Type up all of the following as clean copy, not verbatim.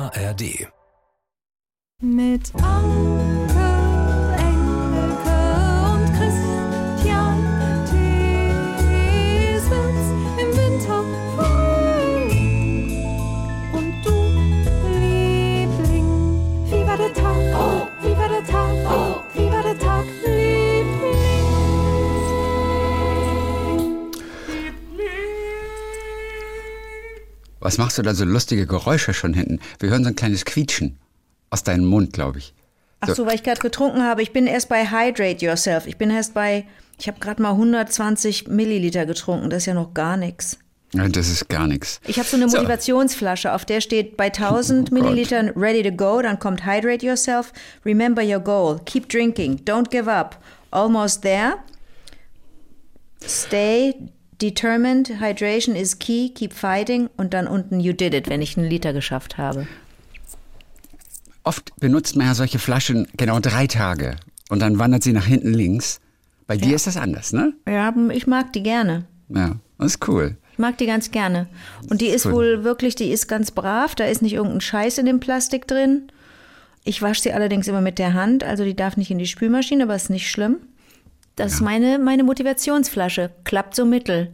ARD. Mit Anke, Engelke und Christian Thiesens im Winter Frühling. Und du, Liebling, wie war der Tag? Oh, wie war der Tag? Oh, wie war der Tag, Liebling? Was machst du da so lustige Geräusche schon hinten? Wir hören so ein kleines Quietschen aus deinem Mund, glaube ich. Ach so, weil ich gerade getrunken habe. Ich bin erst bei Hydrate Yourself. Ich habe gerade mal 120 Milliliter getrunken. Das ist ja noch gar nichts. Ja, das ist gar nichts. Ich habe so eine Motivationsflasche, auf der steht bei 1000 Millilitern ready to go. Dann kommt Hydrate Yourself. Remember your goal. Keep drinking. Don't give up. Almost there. Stay determined. Hydration is key. Keep fighting. Und dann unten you did it, wenn ich einen Liter geschafft habe. Oft benutzt man ja solche Flaschen genau 3 Tage und dann wandert sie nach hinten links. Bei dir ist das anders, ne? Ja, ich mag die gerne. Ja, das ist cool. Ich mag die ganz gerne. Und die ist wohl wirklich, die ist ganz brav. Da ist nicht irgendein Scheiß in dem Plastik drin. Ich wasche sie allerdings immer mit der Hand. Also die darf nicht in die Spülmaschine, aber ist nicht schlimm. Das ist meine Motivationsflasche. Klappt so mittel.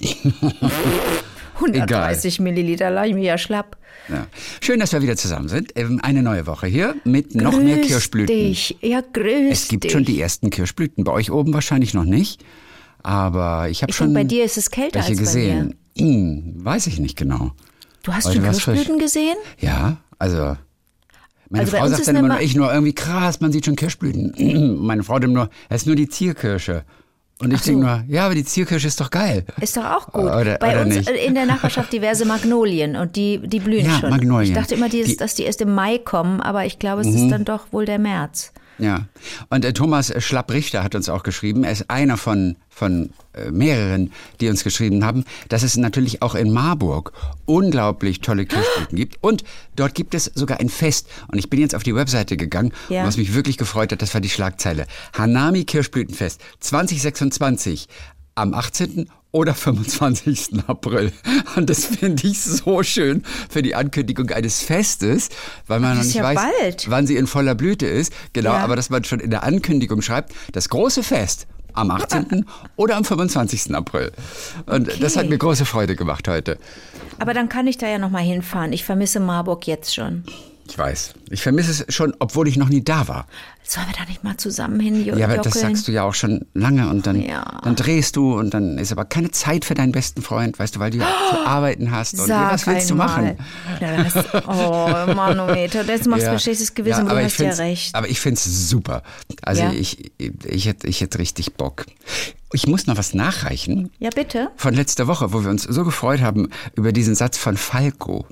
130 Milliliter, lasse ich mir ja schlapp. Ja. Schön, dass wir wieder zusammen sind. Eine neue Woche hier mit noch mehr Kirschblüten. Dich. Ja, grüß Es gibt schon die ersten Kirschblüten. Bei euch oben wahrscheinlich noch nicht. Aber ich habe schon denke, bei dir ist es kälter welche als bei gesehen. Weiß ich nicht genau. Du hast schon Kirschblüten gesehen? Ja, also meine Also bei Frau uns sagt ist dann eine immer, ich nur irgendwie krass, man sieht schon Kirschblüten. Meine Frau denkt nur, es ist nur die Zierkirsche. Und ich denke nur, ja, aber die Zierkirsche ist doch geil. Ist doch auch gut. Oder bei uns nicht. In der Nachbarschaft diverse Magnolien und die blühen Ja, schon. Magnolien. Ich dachte immer, dass die erst im Mai kommen, aber ich glaube, es ist dann doch wohl der März. Ja, und Thomas Schlapp-Richter hat uns auch geschrieben, er ist einer von mehreren, die uns geschrieben haben, dass es natürlich auch in Marburg unglaublich tolle Kirschblüten gibt. Und dort gibt es sogar ein Fest. Und ich bin jetzt auf die Webseite gegangen, Ja. und was mich wirklich gefreut hat, das war die Schlagzeile. Hanami Kirschblütenfest 2026 am 18. oder 25. April. Und das finde ich so schön für die Ankündigung eines Festes, weil man noch nicht weiß, wann sie in voller Blüte ist. Genau, Ja. aber dass man schon in der Ankündigung schreibt, das große Fest am 18. oder am 25. April. Und das hat mir große Freude gemacht heute. Aber dann kann ich da ja noch mal hinfahren. Ich vermisse Marburg jetzt schon. Ich weiß. Ich vermisse es schon, obwohl ich noch nie da war. Sollen wir da nicht mal zusammen hin, Ja, aber das sagst du ja auch schon lange und dann drehst du und dann ist aber keine Zeit für deinen besten Freund, weißt du, weil du ja zu arbeiten hast. Und was willst du machen? Oh, Manometer, das machst du ein schlechtes Gewissen, aber du hast ja recht. Aber ich finde es super. Also ich hätte richtig Bock. Ich muss noch was nachreichen. Ja, bitte. Von letzter Woche, wo wir uns so gefreut haben über diesen Satz von Falco.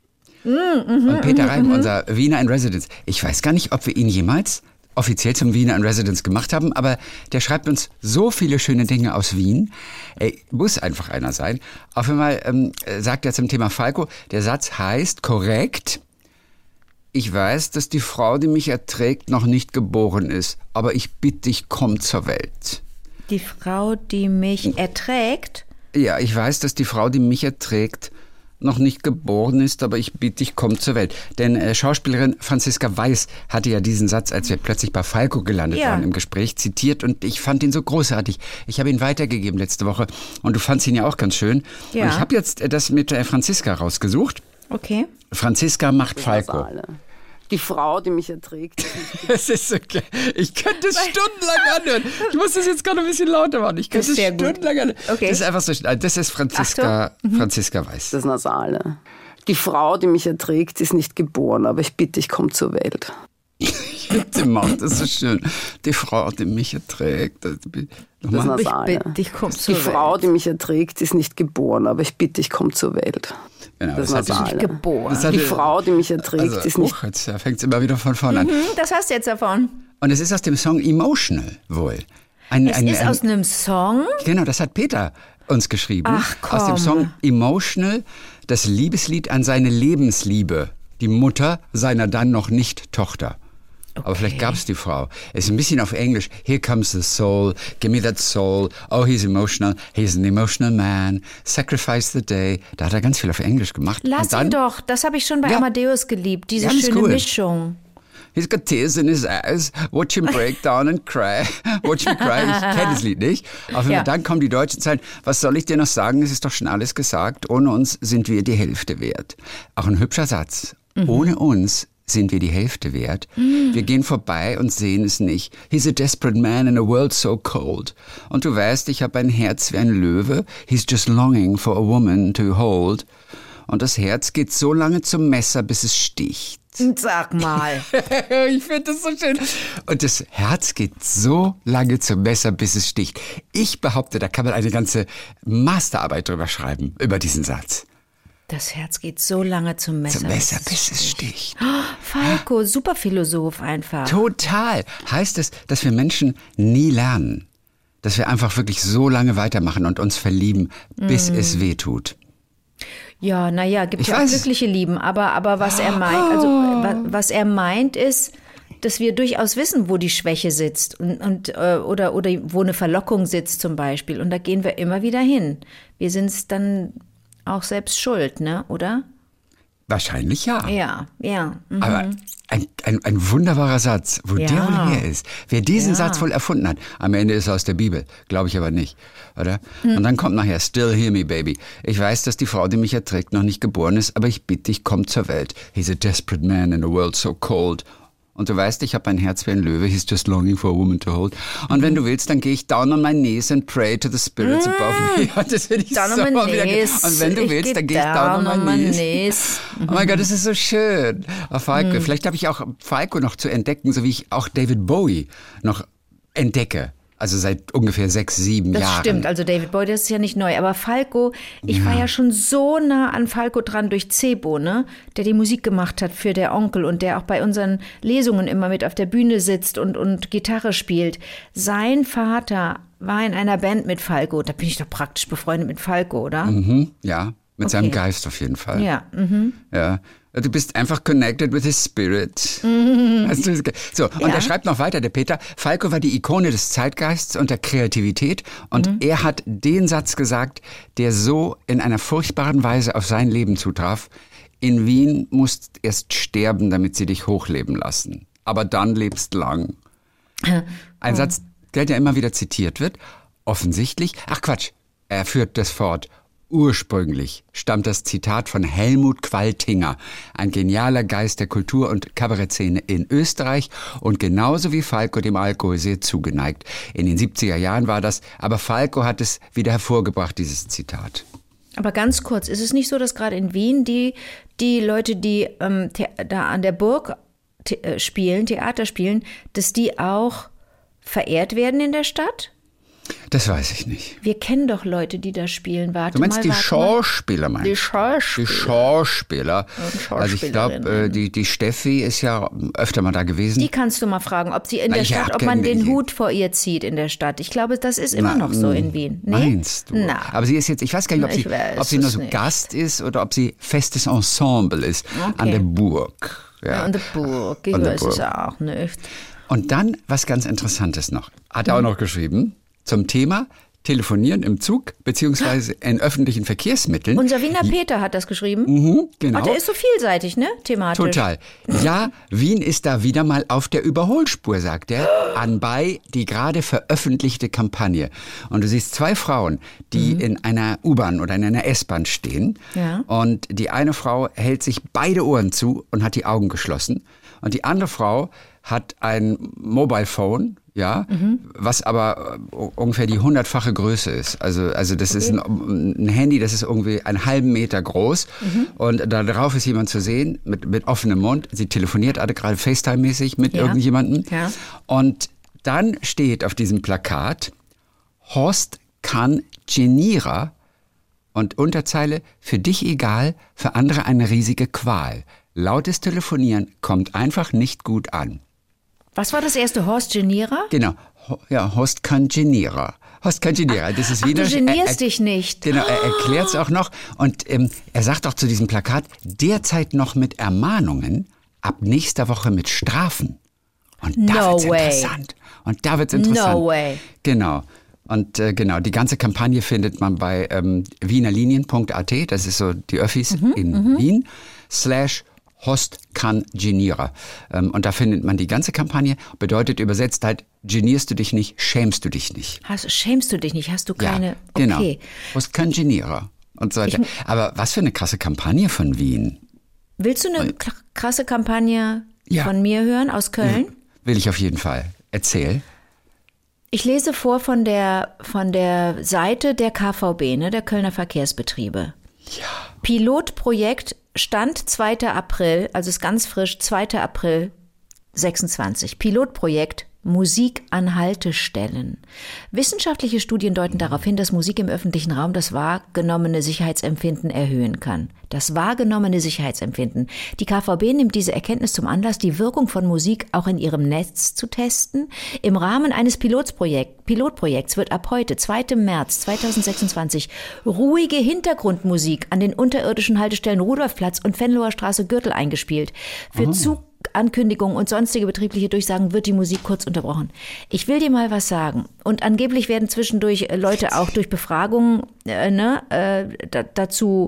Und Peter Reim, unser Wiener in Residence. Ich weiß gar nicht, ob wir ihn jemals offiziell zum Wiener in Residence gemacht haben, aber der schreibt uns so viele schöne Dinge aus Wien. Muss einfach einer sein. Auf einmal sagt er zum Thema Falco, der Satz heißt korrekt: Ich weiß, dass die Frau, die mich erträgt, noch nicht geboren ist, aber ich bitte dich, komm zur Welt. Die Frau, die mich erträgt? Ja, ich weiß, dass die Frau, die mich erträgt, noch nicht geboren ist, aber ich bitte dich, komm zur Welt. Denn Schauspielerin Franziska Weiß hatte ja diesen Satz, als wir plötzlich bei Falco gelandet waren im Gespräch, zitiert und ich fand ihn so großartig. Ich habe ihn weitergegeben letzte Woche und du fandst ihn ja auch ganz schön. Ja. Und ich habe jetzt das mit Franziska rausgesucht. Okay. Franziska macht Falco. Die Frau, die mich erträgt. Es ist okay. Ich könnte es stundenlang anhören. Ich muss das jetzt gerade ein bisschen lauter machen. Ich könnte es stundenlang anhören. Okay. Das ist einfach so. Das ist Franziska Weiß. Das Nasale. Die Frau, die mich erträgt, ist nicht geboren, aber ich bitte dich, komm zur Welt. Sie macht das so schön. Die Frau, die mich erträgt. Das Nasale. Ich bitte dich, komm zur Welt. Die Frau, die mich erträgt, ist nicht geboren, aber ich bitte dich, komm zur Welt. Genau, das Nasale. Nicht geboren. Die Frau, die mich erträgt, ist nicht... Jetzt fängt es immer wieder von vorne an. Das hast du jetzt davon. Und es ist aus dem Song Emotional wohl. Es ist aus einem Song? Genau, das hat Peter uns geschrieben. Ach komm. Aus dem Song Emotional, das Liebeslied an seine Lebensliebe, die Mutter seiner dann noch nicht Tochter. Aber vielleicht gab es die Frau. Es ist ein bisschen auf Englisch. Here comes the soul. Give me that soul. Oh, he's emotional. He's an emotional man. Sacrifice the day. Da hat er ganz viel auf Englisch gemacht. Lass ihn doch. Das habe ich schon bei Amadeus geliebt. Diese schöne Mischung. He's got tears in his eyes. Watch him break down and cry. Watch him cry. Ich kenne das Lied nicht. Aber dann kommen die deutschen Zeilen. Was soll ich dir noch sagen? Es ist doch schon alles gesagt. Ohne uns sind wir die Hälfte wert. Auch ein hübscher Satz. Ohne uns sind wir die Hälfte wert. Wir gehen vorbei und sehen es nicht. He's a desperate man in a world so cold. Und du weißt, ich habe ein Herz wie ein Löwe. He's just longing for a woman to hold. Und das Herz geht so lange zum Messer, bis es sticht. Sag mal. Ich finde das so schön. Und das Herz geht so lange zum Messer, bis es sticht. Ich behaupte, da kann man eine ganze Masterarbeit drüber schreiben, über diesen Satz. Das Herz geht so lange zum Messer. Zum Messer, bis es sticht. Oh, Falco, super Philosoph einfach. Total. Heißt es, dass wir Menschen nie lernen? Dass wir einfach wirklich so lange weitermachen und uns verlieben, bis es weh tut? Ja, naja, gibt ja auch glückliche Lieben. Aber was er meint, was er meint ist, dass wir durchaus wissen, wo die Schwäche sitzt oder wo eine Verlockung sitzt zum Beispiel. Und da gehen wir immer wieder hin. Wir sind es dann auch selbst schuld, ne, oder? Wahrscheinlich ja. Ja. Aber ein wunderbarer Satz, wo der wohl her ist. Wer diesen Satz wohl erfunden hat, am Ende ist er aus der Bibel. Glaube ich aber nicht, oder? Und dann kommt nachher, still hear me, baby. Ich weiß, dass die Frau, die mich erträgt, noch nicht geboren ist, aber ich bitte dich, komm zur Welt. He's a desperate man in a world so cold. Und du weißt, ich habe ein Herz wie ein Löwe. He's just longing for a woman to hold. Und wenn du willst, dann gehe ich down on my knees and pray to the spirits above me. Das finde ich down so on my knees. Und wenn du willst, dann gehe ich down on my knees. Oh mein Gott, das ist so schön. Falco. Vielleicht habe ich auch Falco noch zu entdecken, so wie ich auch David Bowie noch entdecke. Also seit ungefähr 6, 7 Jahren. Das stimmt, also David Bowie, das ist ja nicht neu. Aber Falco, ich war ja schon so nah an Falco dran durch Cebo, ne? Der die Musik gemacht hat für der Onkel und der auch bei unseren Lesungen immer mit auf der Bühne sitzt und Gitarre spielt. Sein Vater war in einer Band mit Falco. Da bin ich doch praktisch befreundet mit Falco, oder? Ja, mit seinem Geist auf jeden Fall. Ja. Ja. Du bist einfach connected with his spirit. So, und er schreibt noch weiter, der Peter, Falco war die Ikone des Zeitgeists und der Kreativität und er hat den Satz gesagt, der so in einer furchtbaren Weise auf sein Leben zutraf: In Wien musst erst sterben, damit sie dich hochleben lassen. Aber dann lebst lang. Ein Satz, der ja immer wieder zitiert wird. Offensichtlich, er führt das fort. Ursprünglich stammt das Zitat von Helmut Qualtinger, ein genialer Geist der Kultur- und Kabarettszene in Österreich und genauso wie Falco dem Alkohol sehr zugeneigt. In den 70er Jahren war das, aber Falco hat es wieder hervorgebracht, dieses Zitat. Aber ganz kurz, ist es nicht so, dass gerade in Wien die Leute, die da an der Burg Theater spielen, dass die auch verehrt werden in der Stadt? Das weiß ich nicht. Wir kennen doch Leute, die da spielen. Du meinst die Schauspieler, meinst du? Die Schauspieler. Also ich glaube, die Steffi ist ja öfter mal da gewesen. Die kannst du mal fragen, ob sie in der Stadt, ob man den Hut vor ihr zieht in der Stadt. Ich glaube, das ist immer noch so in Wien. Nee? Meinst du? Aber sie ist jetzt, ich weiß gar nicht, ob sie nur so Gast ist oder ob sie festes Ensemble ist an der Burg. Ja, an der Burg. Ich weiß es auch nicht. Und dann was ganz Interessantes noch. Hat er auch noch geschrieben. Zum Thema Telefonieren im Zug beziehungsweise in öffentlichen Verkehrsmitteln. Unser Wiener Peter hat das geschrieben. Genau. Und der ist so vielseitig, ne? Thematisch. Total. Ja, Wien ist da wieder mal auf der Überholspur, sagt er, anbei die gerade veröffentlichte Kampagne. Und du siehst 2 Frauen, die in einer U-Bahn oder in einer S-Bahn stehen. Ja. Und die eine Frau hält sich beide Ohren zu und hat die Augen geschlossen. Und die andere Frau hat ein Mobile Phone, was aber ungefähr die 100-fache Größe ist. Also das ist ein Handy, das ist irgendwie einen halben Meter groß und da drauf ist jemand zu sehen mit offenem Mund. Sie telefoniert gerade FaceTime-mäßig mit irgendjemandem. Ja. Und dann steht auf diesem Plakat, Horst kann Geniera und Unterzeile, für dich egal, für andere eine riesige Qual. Lautes Telefonieren kommt einfach nicht gut an. Was war das erste? Horst Geniera? Genau. Ja, Horst kann Geniera. Horst kann Geniera. Das ist wieder. Du genierst dich nicht. Genau, er erklärt es auch noch. Und er sagt auch zu diesem Plakat, derzeit noch mit Ermahnungen, ab nächster Woche mit Strafen. Und da wird's interessant. Und da wird's interessant. No way. Genau. Und genau, die ganze Kampagne findet man bei wienerlinien.at, das ist so die Öffis in Wien, /Host kann Genierer. Und da findet man die ganze Kampagne, bedeutet übersetzt halt, genierst du dich nicht, schämst du dich nicht. Schämst du dich nicht, hast du keine, Ja, genau. okay. Host kann Genierer und so weiter. Aber was für eine krasse Kampagne von Wien. Willst du eine krasse Kampagne Ja. von mir hören aus Köln? Will ich auf jeden Fall. Erzähl. Ich lese vor von der Seite der KVB, ne, der Kölner Verkehrsbetriebe. Ja. Pilotprojekt Stand 2. April, also ist ganz frisch, 2. April 26. Pilotprojekt Musik an Haltestellen. Wissenschaftliche Studien deuten darauf hin, dass Musik im öffentlichen Raum das wahrgenommene Sicherheitsempfinden erhöhen kann. Das wahrgenommene Sicherheitsempfinden. Die KVB nimmt diese Erkenntnis zum Anlass, die Wirkung von Musik auch in ihrem Netz zu testen. Im Rahmen eines Pilotprojekts wird ab heute, 2. März 2026, ruhige Hintergrundmusik an den unterirdischen Haltestellen Rudolfplatz und Venloer Straße Gürtel eingespielt. Für Zugankündigungen und sonstige betriebliche Durchsagen wird die Musik kurz unterbrochen. Ich will dir mal was sagen. Und angeblich werden zwischendurch Leute auch durch Befragungen dazu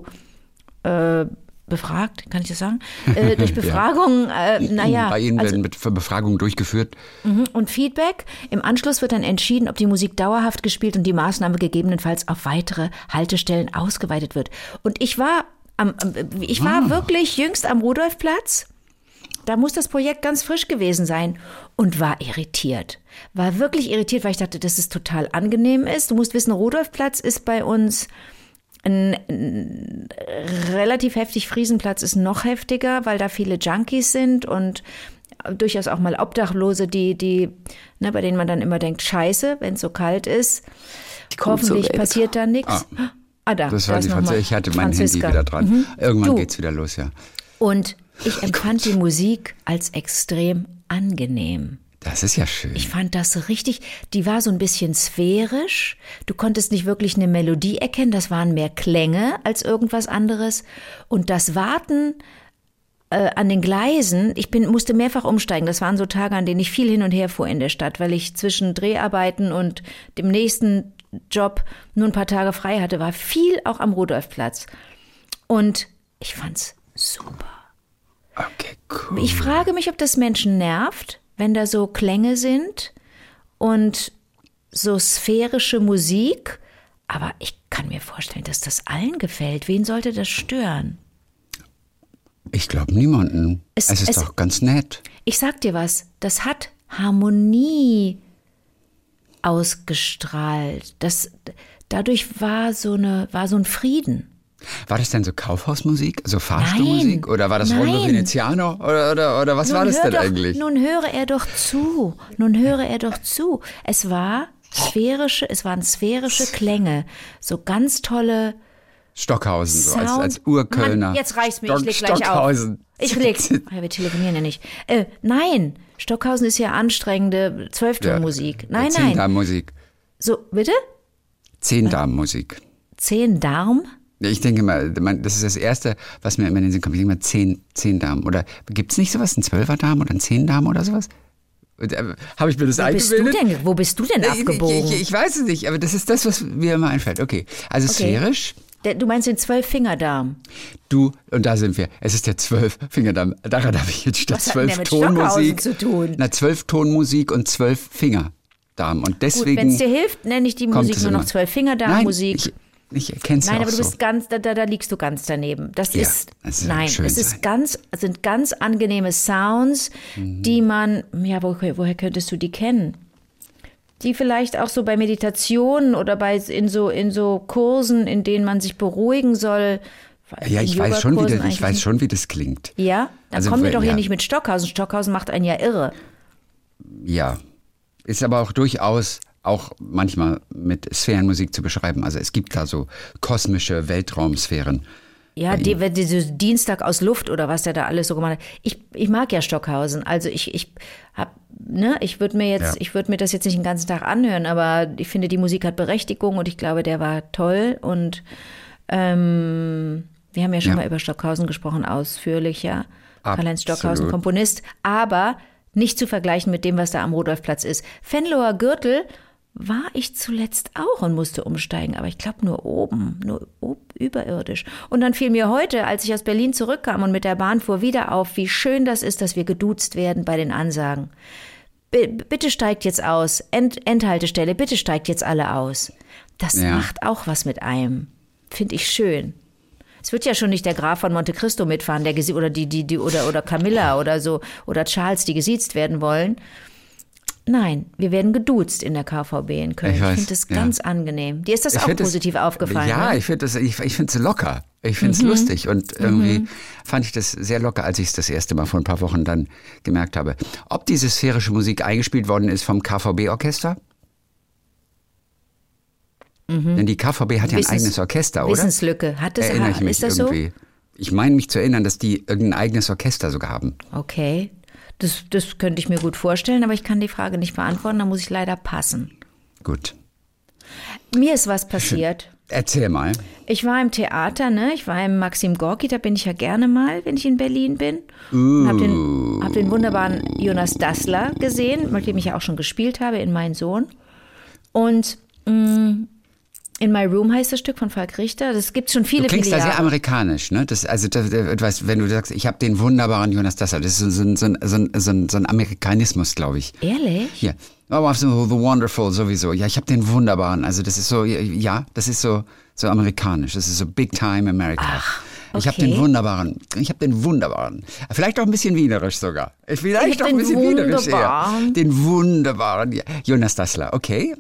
befragt, kann ich das sagen? Durch Befragungen, Bei Ihnen werden Befragungen durchgeführt. Und Feedback. Im Anschluss wird dann entschieden, ob die Musik dauerhaft gespielt und die Maßnahme gegebenenfalls auf weitere Haltestellen ausgeweitet wird. Und ich war wirklich jüngst am Rudolfplatz. Da muss das Projekt ganz frisch gewesen sein und war irritiert. War wirklich irritiert, weil ich dachte, dass es total angenehm ist. Du musst wissen, Rudolfplatz ist bei uns ein relativ heftig. Friesenplatz ist noch heftiger, weil da viele Junkies sind und durchaus auch mal Obdachlose, die bei denen man dann immer denkt, scheiße, wenn es so kalt ist. Hoffentlich passiert da nichts. Das war die Französische. Ich hatte mein Handy wieder dran. Irgendwann geht's wieder los, ja. Und ich empfand die Musik als extrem angenehm. Das ist ja schön. Ich fand das richtig, die war so ein bisschen sphärisch. Du konntest nicht wirklich eine Melodie erkennen, das waren mehr Klänge als irgendwas anderes. Und das Warten an den Gleisen, musste mehrfach umsteigen. Das waren so Tage, an denen ich viel hin und her fuhr in der Stadt, weil ich zwischen Dreharbeiten und dem nächsten Job nur ein paar Tage frei hatte, war viel auch am Rudolfplatz. Und ich fand's super. Okay, cool. Ich frage mich, ob das Menschen nervt, wenn da so Klänge sind und so sphärische Musik. Aber ich kann mir vorstellen, dass das allen gefällt. Wen sollte das stören? Ich glaube niemanden. Es ist doch ganz nett. Ich sag dir was, das hat Harmonie ausgestrahlt. Dadurch war so ein Frieden. War das denn so Kaufhausmusik, so Fahrstuhlmusik? Oder war das Rondo Veneziano? Oder was war das denn eigentlich? Nun höre er doch zu. Es waren sphärische Klänge. So ganz tolle Stockhausen, so Sound. als Urkölner. Mann, jetzt reicht's mir, ich leg gleich Stockhausen. auf. Wir telefonieren ja nicht. Nein, Stockhausen ist ja anstrengende Zwölftonmusik. Nein. Zehndarmmusik. So, bitte? Zehndarmmusik. Zehndarm? Ja, ich denke mal, das ist das Erste, was mir immer in den Sinn kommt. Ich denke mal, 10 Damen. Oder gibt es nicht sowas, ein 12er-Darm oder ein 10-Darm oder sowas? Habe ich mir das eingebildet? Wo bist du denn abgebogen? Ich weiß es nicht, aber das ist das, was mir immer einfällt. Okay, also sphärisch. Du meinst den 12-Fingerdarm? Und da sind wir. Es ist der 12-Fingerdarm. Daran habe ich jetzt statt 12-Tonmusik zu tun? 12-Tonmusik und 12-Fingerdarm. Und deswegen. Wenn es dir hilft, nenne ich die Musik nur noch 12-Fingerdarm-Musik. Ich erkenne es ja auch so. Nein, aber du bist da liegst du ganz daneben. Das sind ganz angenehme Sounds, die man, woher könntest du die kennen? Die vielleicht auch so bei Meditationen oder in so Kursen, in denen man sich beruhigen soll. Ja, ich weiß schon, wie das klingt. Ja? Dann kommen wir doch hier nicht mit Stockhausen. Stockhausen macht einen ja irre. Ja, ist aber auch durchaus auch manchmal mit Sphärenmusik zu beschreiben. Also es gibt da so kosmische Weltraumsphären. Ja, diese Dienstag aus Luft oder was der da alles so gemacht hat. Ich mag ja Stockhausen. Also ich würde mir das jetzt nicht den ganzen Tag anhören, aber ich finde, die Musik hat Berechtigung und ich glaube, der war toll. Und wir haben ja schon mal über Stockhausen gesprochen, ausführlicher. Karl-Heinz Stockhausen, Komponist. Aber Nicht zu vergleichen mit dem, was da am Rudolfplatz ist. Venloer Gürtel war ich zuletzt auch und musste umsteigen, aber ich glaube nur oben, überirdisch. Und dann fiel mir heute, als ich aus Berlin zurückkam und mit der Bahn fuhr, wieder auf, wie schön das ist, dass wir geduzt werden bei den Ansagen. Bitte steigt jetzt aus, Endhaltestelle, bitte steigt jetzt alle aus. Das macht auch was mit einem, finde ich schön. Es wird ja schon nicht der Graf von Monte Cristo mitfahren, oder Camilla oder so, oder Charles, die gesiezt werden wollen. Nein, wir werden geduzt in der KVB in Köln. Ich finde das ganz angenehm. Dir ist das auch positiv aufgefallen? Ja, ne? Ich finde es locker. Ich finde es lustig. Und irgendwie fand ich das sehr locker, als ich es das erste Mal vor ein paar Wochen dann gemerkt habe. Ob diese sphärische Musik eingespielt worden ist vom KVB-Orchester? Denn die KVB hat ja ein eigenes Orchester, oder? Wissenslücke. Ist das irgendwie so? Ich meine mich zu erinnern, dass die irgendein eigenes Orchester sogar haben. Okay. Das könnte ich mir gut vorstellen, aber ich kann die Frage nicht beantworten, da muss ich leider passen. Gut. Mir ist was passiert. Erzähl mal. Ich war im Theater, ne? Ich war im Maxim Gorki, da bin ich ja gerne mal, wenn ich in Berlin bin. Und hab den wunderbaren Jonas Dassler gesehen, mit dem ich ja auch schon gespielt habe, in Mein Sohn. Und In My Room heißt das Stück von Falk Richter. Das gibt's schon viele, viele Jahre. Du klingst da sehr amerikanisch, ne? Wenn du sagst, ich habe den wunderbaren Jonas Dassler, das ist so ein Amerikanismus, glaube ich. Ehrlich? Ja. Oh, the Wonderful sowieso. Ja, ich habe den wunderbaren. Also das ist so, ja, das ist so amerikanisch. Das ist so Big Time America. Ach, okay. Ich habe den wunderbaren. Vielleicht auch ein bisschen wienerisch sogar. Vielleicht auch ein bisschen wienerisch eher. Den wunderbaren. Ja. Jonas Dassler, okay.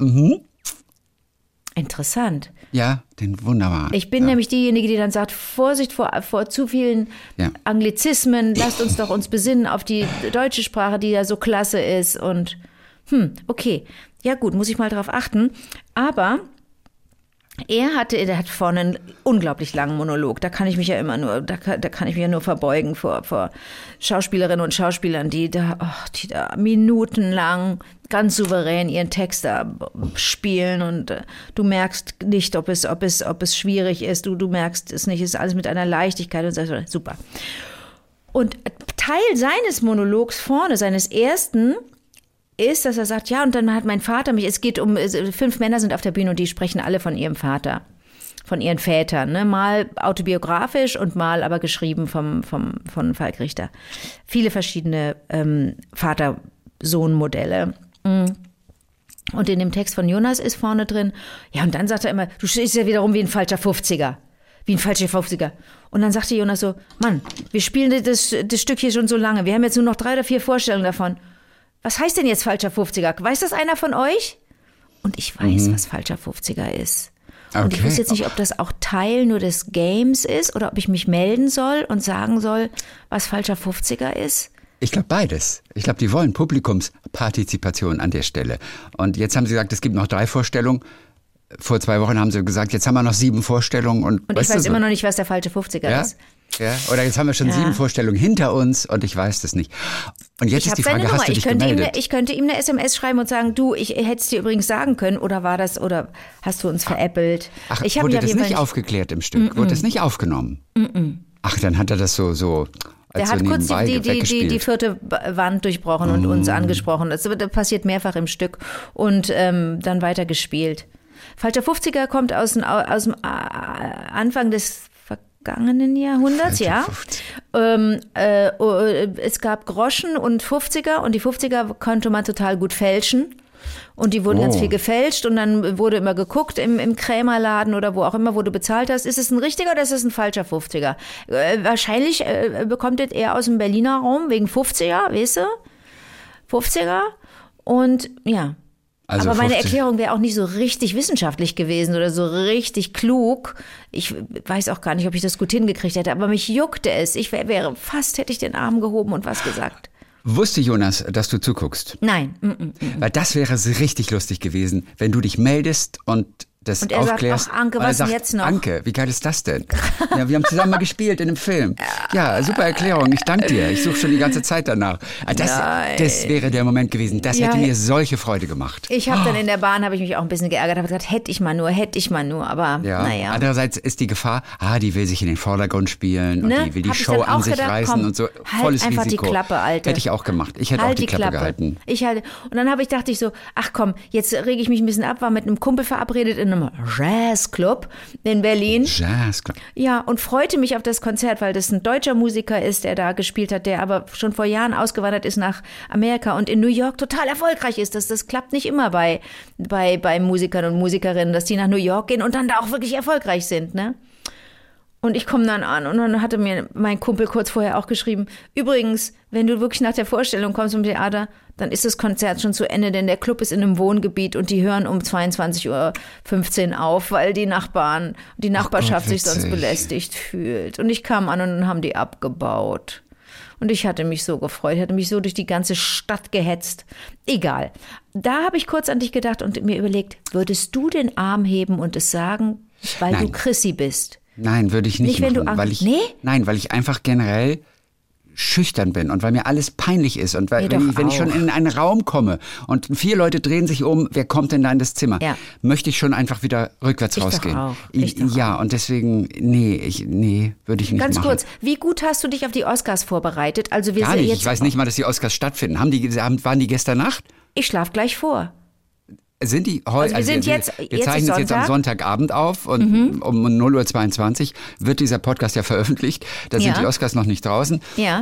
Interessant. Ja, den wunderbaren. Ich bin nämlich diejenige, die dann sagt, Vorsicht vor zu vielen Anglizismen, lasst uns doch uns besinnen auf die deutsche Sprache, die ja so klasse ist und okay. Ja gut, muss ich mal drauf achten. Aber der hat vorne einen unglaublich langen Monolog. Da kann ich mich ja immer nur, da kann ich mich ja nur verbeugen vor Schauspielerinnen und Schauspielern, die da minutenlang ganz souverän ihren Text da spielen und du merkst nicht, ob es schwierig ist. Du merkst es nicht, es ist alles mit einer Leichtigkeit und sagst, super. Und Teil seines Monologs vorne, seines ersten, ist, dass er sagt, ja, und dann hat mein Vater mich, es geht 5 Männer sind auf der Bühne und die sprechen alle von ihrem Vater, von ihren Vätern, ne? Mal autobiografisch und mal aber geschrieben von Falk Richter. Viele verschiedene Vater-Sohn-Modelle. Und in dem Text von Jonas ist vorne drin, ja, und dann sagt er immer, du stehst ja wiederum wie ein falscher 50er. Wie ein falscher 50er. Und dann sagte Jonas so, Mann, wir spielen das Stück hier schon so lange, wir haben jetzt nur noch 3 oder 4 Vorstellungen davon. Was heißt denn jetzt falscher 50er? Weiß das einer von euch? Und ich weiß, was falscher 50er ist. Okay. Und ich wusste jetzt nicht, ob das auch Teil nur des Games ist oder ob ich mich melden soll und sagen soll, was falscher 50er ist. Ich glaube beides. Ich glaube, die wollen Publikumspartizipation an der Stelle. Und jetzt haben sie gesagt, es gibt noch 3 Vorstellungen. Vor 2 Wochen haben sie gesagt, jetzt haben wir noch 7 Vorstellungen. Und ich weiß immer noch nicht, was der falsche 50er ist. Ja, oder jetzt haben wir schon 7 Vorstellungen hinter uns und ich weiß das nicht. Und jetzt ist die Frage, hast du dich gemeldet? Ich könnte ihm eine SMS schreiben und sagen, du, ich hätte es dir übrigens sagen können, oder hast du uns veräppelt? Ach, wurde das nicht aufgeklärt im Stück? Wurde das nicht aufgenommen? Ach, dann hat er das so der hat kurz die 4. Wand durchbrochen und uns angesprochen. Das passiert mehrfach im Stück und dann weitergespielt. Falscher 50er kommt aus dem Anfang des vergangenen Jahrhunderts, ja. Es gab Groschen und 50er und die 50er konnte man total gut fälschen. Und die wurden ganz viel gefälscht und dann wurde immer geguckt im Krämerladen oder wo auch immer, wo du bezahlt hast, ist es ein richtiger oder ist es ein falscher 50er? Wahrscheinlich bekommt das eher aus dem Berliner Raum wegen 50er, weißt du? 50er und ja. Also aber meine Erklärung wäre auch nicht so richtig wissenschaftlich gewesen oder so richtig klug. Ich weiß auch gar nicht, ob ich das gut hingekriegt hätte, aber mich juckte es. Hätte ich den Arm gehoben und was gesagt. Wusste Jonas, dass du zuguckst? Nein. Weil das wäre richtig lustig gewesen, wenn du dich meldest und das Und er sagt, aufklärst. ach Anke, Und er was denn sagt, jetzt noch? Anke, wie geil ist das denn? Ja, wir haben zusammen mal gespielt in einem Film. Ja, super Erklärung, ich danke dir. Ich suche schon die ganze Zeit danach. Das wäre der Moment gewesen. Das hätte mir solche Freude gemacht. Ich habe dann in der Bahn, habe ich mich auch ein bisschen geärgert, habe gesagt, hätte ich mal nur, aber naja. Andererseits ist die Gefahr, die will sich in den Vordergrund spielen und die will die Hab ich Show dann an auch sich gedacht, reißen komm, und so. halt Volles einfach Risiko. die Klappe, Alte. Hätte ich auch gemacht. Ich hätte auch die Klappe gehalten. Und dann dachte ich so, ach komm, jetzt rege ich mich ein bisschen ab, war mit einem Kumpel verabredet in einem Jazzclub in Berlin. Jazzclub. Ja, und freute mich auf das Konzert, weil das ein deutscher Musiker ist, der da gespielt hat, der aber schon vor Jahren ausgewandert ist nach Amerika und in New York total erfolgreich ist. Das klappt nicht immer bei Musikern und Musikerinnen, dass die nach New York gehen und dann da auch wirklich erfolgreich sind, ne? Und ich komme dann an und dann hatte mir mein Kumpel kurz vorher auch geschrieben, übrigens, wenn du wirklich nach der Vorstellung kommst im Theater, dann ist das Konzert schon zu Ende, denn der Club ist in einem Wohngebiet und die hören um 22:15 Uhr auf, weil die Nachbarschaft sich sonst belästigt fühlt. Und ich kam an und dann haben die abgebaut. Und ich hatte mich so gefreut, hatte mich so durch die ganze Stadt gehetzt. Egal. Da habe ich kurz an dich gedacht und mir überlegt, würdest du den Arm heben und es sagen, weil du Chrissy bist? Nein, würde ich nicht machen, weil ich einfach generell schüchtern bin und weil mir alles peinlich ist und weil wenn ich schon in einen Raum komme und 4 Leute drehen sich um, wer kommt denn da in das Zimmer? Ja. Möchte ich schon einfach wieder rückwärts rausgehen. Ja, und deswegen würde ich nicht Ganz machen. kurz, wie gut hast du dich auf die Oscars vorbereitet? Also Gar nicht, ich weiß nicht mal, dass die Oscars stattfinden. Waren die gestern Nacht? Ich schlaf gleich vor. Sind die heute? Also wir zeichnen es jetzt am Sonntagabend auf und um 0:22 Uhr wird dieser Podcast ja veröffentlicht. Da sind die Oscars noch nicht draußen. Ja.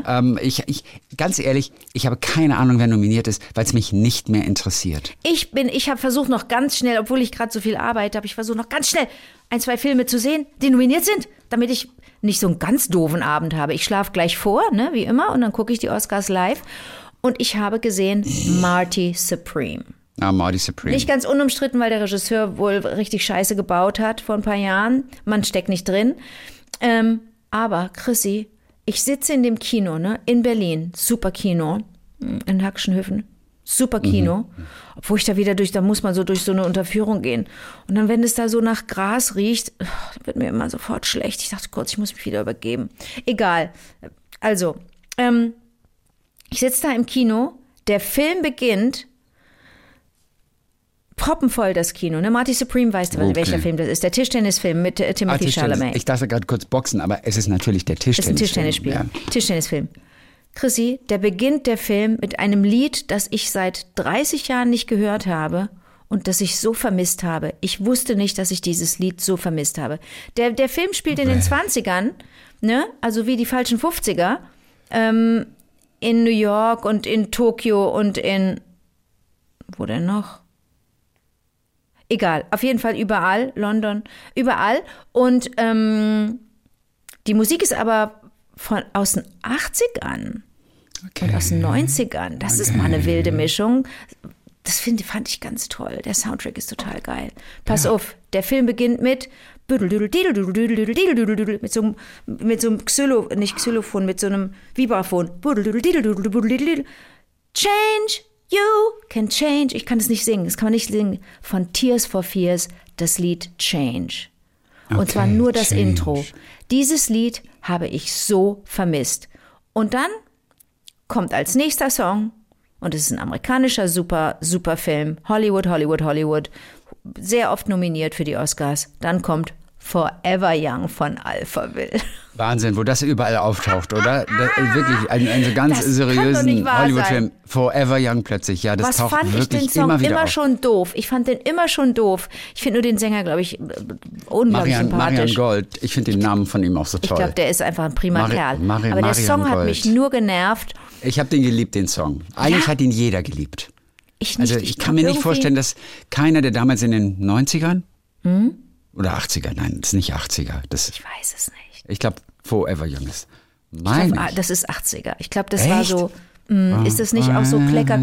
Ganz ehrlich, ich habe keine Ahnung, wer nominiert ist, weil es mich nicht mehr interessiert. Ich habe versucht noch ganz schnell, obwohl ich gerade so viel arbeite, habe ich versucht noch ganz schnell 1, 2 Filme zu sehen, die nominiert sind, damit ich nicht so einen ganz doofen Abend habe. Ich schlafe gleich vor, ne, wie immer, und dann gucke ich die Oscars live. Und ich habe gesehen Marty Supreme. Marty Supreme. Nicht ganz unumstritten, weil der Regisseur wohl richtig Scheiße gebaut hat vor ein paar Jahren. Man steckt nicht drin. Aber Chrissy, ich sitze in dem Kino, ne, in Berlin, super Kino, in Hackschenhöfen, super Kino. Obwohl ich da muss man so durch so eine Unterführung gehen. Und dann, wenn es da so nach Gras riecht, wird mir immer sofort schlecht. Ich dachte kurz, ich muss mich wieder übergeben. Egal. Also, ich sitze da im Kino, der Film beginnt, proppenvoll das Kino. Ne? Marty Supreme, weißt du, welcher Film das ist? Der Tischtennisfilm mit Timothy Chalamet. Ich dachte gerade kurz boxen, aber es ist natürlich der Tischtennisfilm. Es ist ein Tischtennisspiel. Ja. Tischtennisfilm. Chrissy, der beginnt der Film mit einem Lied, das ich seit 30 Jahren nicht gehört habe und das ich so vermisst habe. Ich wusste nicht, dass ich dieses Lied so vermisst habe. Der Film spielt in den 20ern, ne? Also wie die falschen 50er, in New York und in Tokio und in, wo denn noch? Egal, auf jeden Fall überall, London, überall. Und die Musik ist aber aus den 80ern und aus den 90ern. Das ist mal eine wilde Mischung. Das fand ich ganz toll. Der Soundtrack ist total geil. Pass auf, der Film beginnt mit mit so einem Xylophon, mit so einem Vibraphon. Change. You can change. Ich kann es nicht singen. Das kann man nicht singen. Von Tears for Fears, das Lied Change. Und zwar nur das Intro. Dieses Lied habe ich so vermisst. Und dann kommt als nächster Song, und es ist ein amerikanischer super Film, Hollywood, sehr oft nominiert für die Oscars. Dann kommt Forever Young von Alphaville. Wahnsinn, wo das überall auftaucht, oder? Wirklich ein so ganz seriösen Hollywood-Film. Forever Young plötzlich, ja, das taucht wirklich immer wieder auf. Was fand ich den Song immer schon doof? Ich fand den immer schon doof. Ich finde nur den Sänger, glaube ich, unglaublich sympathisch. Marian Gold, ich finde den Namen von ihm auch so toll. Ich glaube, der ist einfach ein prima Kerl. Aber der Song hat mich nur genervt. Ich habe den geliebt, den Song. Eigentlich hat ihn jeder geliebt. Ich nicht. Also ich kann mir nicht vorstellen, dass keiner, der damals in den 90ern oder 80er, nein, das ist nicht 80er. Ich weiß es nicht. Ich glaube, Forever Young ist. Das ist 80er. Ich glaube, das war so, ist das nicht auch so Klecker,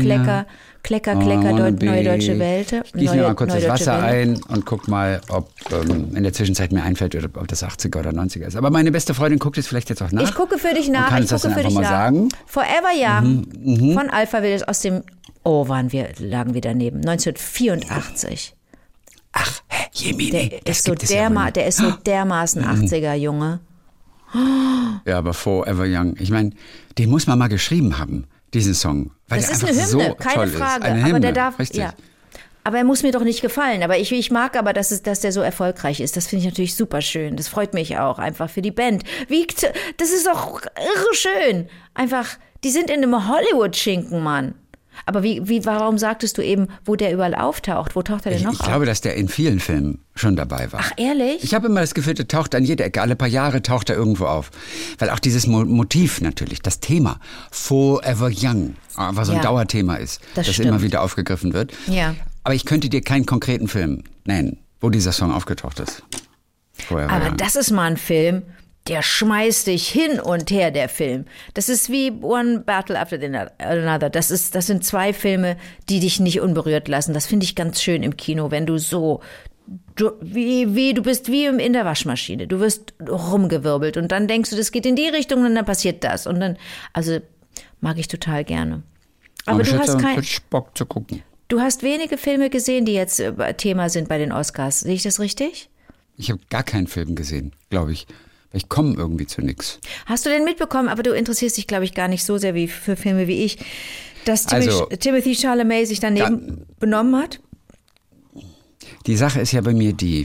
Neue Deutsche Welt? Ich gieße mir mal kurz das Wasser ein und guck mal, ob in der Zwischenzeit mir einfällt, ob das 80er oder 90er ist. Aber meine beste Freundin guckt es vielleicht jetzt auch nach. Ich gucke für dich nach. Kann ich das einfach mal sagen? Forever Young von Alphaville ist aus dem, lagen wir daneben, 1984. Ach, Jemine, der ist so dermaßen 80er Junge. Ja, aber Forever Young. Ich meine, den muss man mal geschrieben haben, diesen Song. Weil Das der ist einfach eine Hymne, so keine toll Frage. Ist. Eine Aber Hymne, der darf, richtig. ja. Aber er muss mir doch nicht gefallen. Aber ich mag aber, dass der so erfolgreich ist. Das finde ich natürlich super schön. Das freut mich auch einfach für die Band. Das ist doch irre schön. Einfach, die sind in einem Hollywood-Schinken, Mann. Aber warum sagtest du eben, wo der überall auftaucht? Wo taucht er denn noch Ich auf? glaube, dass der in vielen Filmen schon dabei war. Ach, ehrlich? Ich habe immer das Gefühl, der taucht an jeder Ecke. Alle paar Jahre taucht er irgendwo auf. Weil auch dieses Motiv natürlich, das Thema Forever Young, was so ein Ja. Dauerthema ist, Das das stimmt. immer wieder aufgegriffen wird. Ja. Aber ich könnte dir keinen konkreten Film nennen, wo dieser Song aufgetaucht ist. Forever Aber Young. das ist mal ein Film, der schmeißt dich hin und her, der Film. Das ist wie One Battle After Another. Das sind zwei Filme, die dich nicht unberührt lassen. Das finde ich ganz schön im Kino, wenn du du bist wie in der Waschmaschine. Du wirst rumgewirbelt und dann denkst du, das geht in die Richtung und dann passiert das. Und dann, also mag ich total gerne. Aber ich du hätte hast wirklich Bock zu gucken. Du hast wenige Filme gesehen, die jetzt Thema sind bei den Oscars. Sehe ich das richtig? Ich habe gar keinen Film gesehen, glaube ich. Ich komme irgendwie zu nichts. Hast du denn mitbekommen, aber du interessierst dich, glaube ich, gar nicht so sehr wie für Filme wie ich, dass Also, Timothy Chalamet sich daneben benommen hat? Die Sache ist ja bei mir die,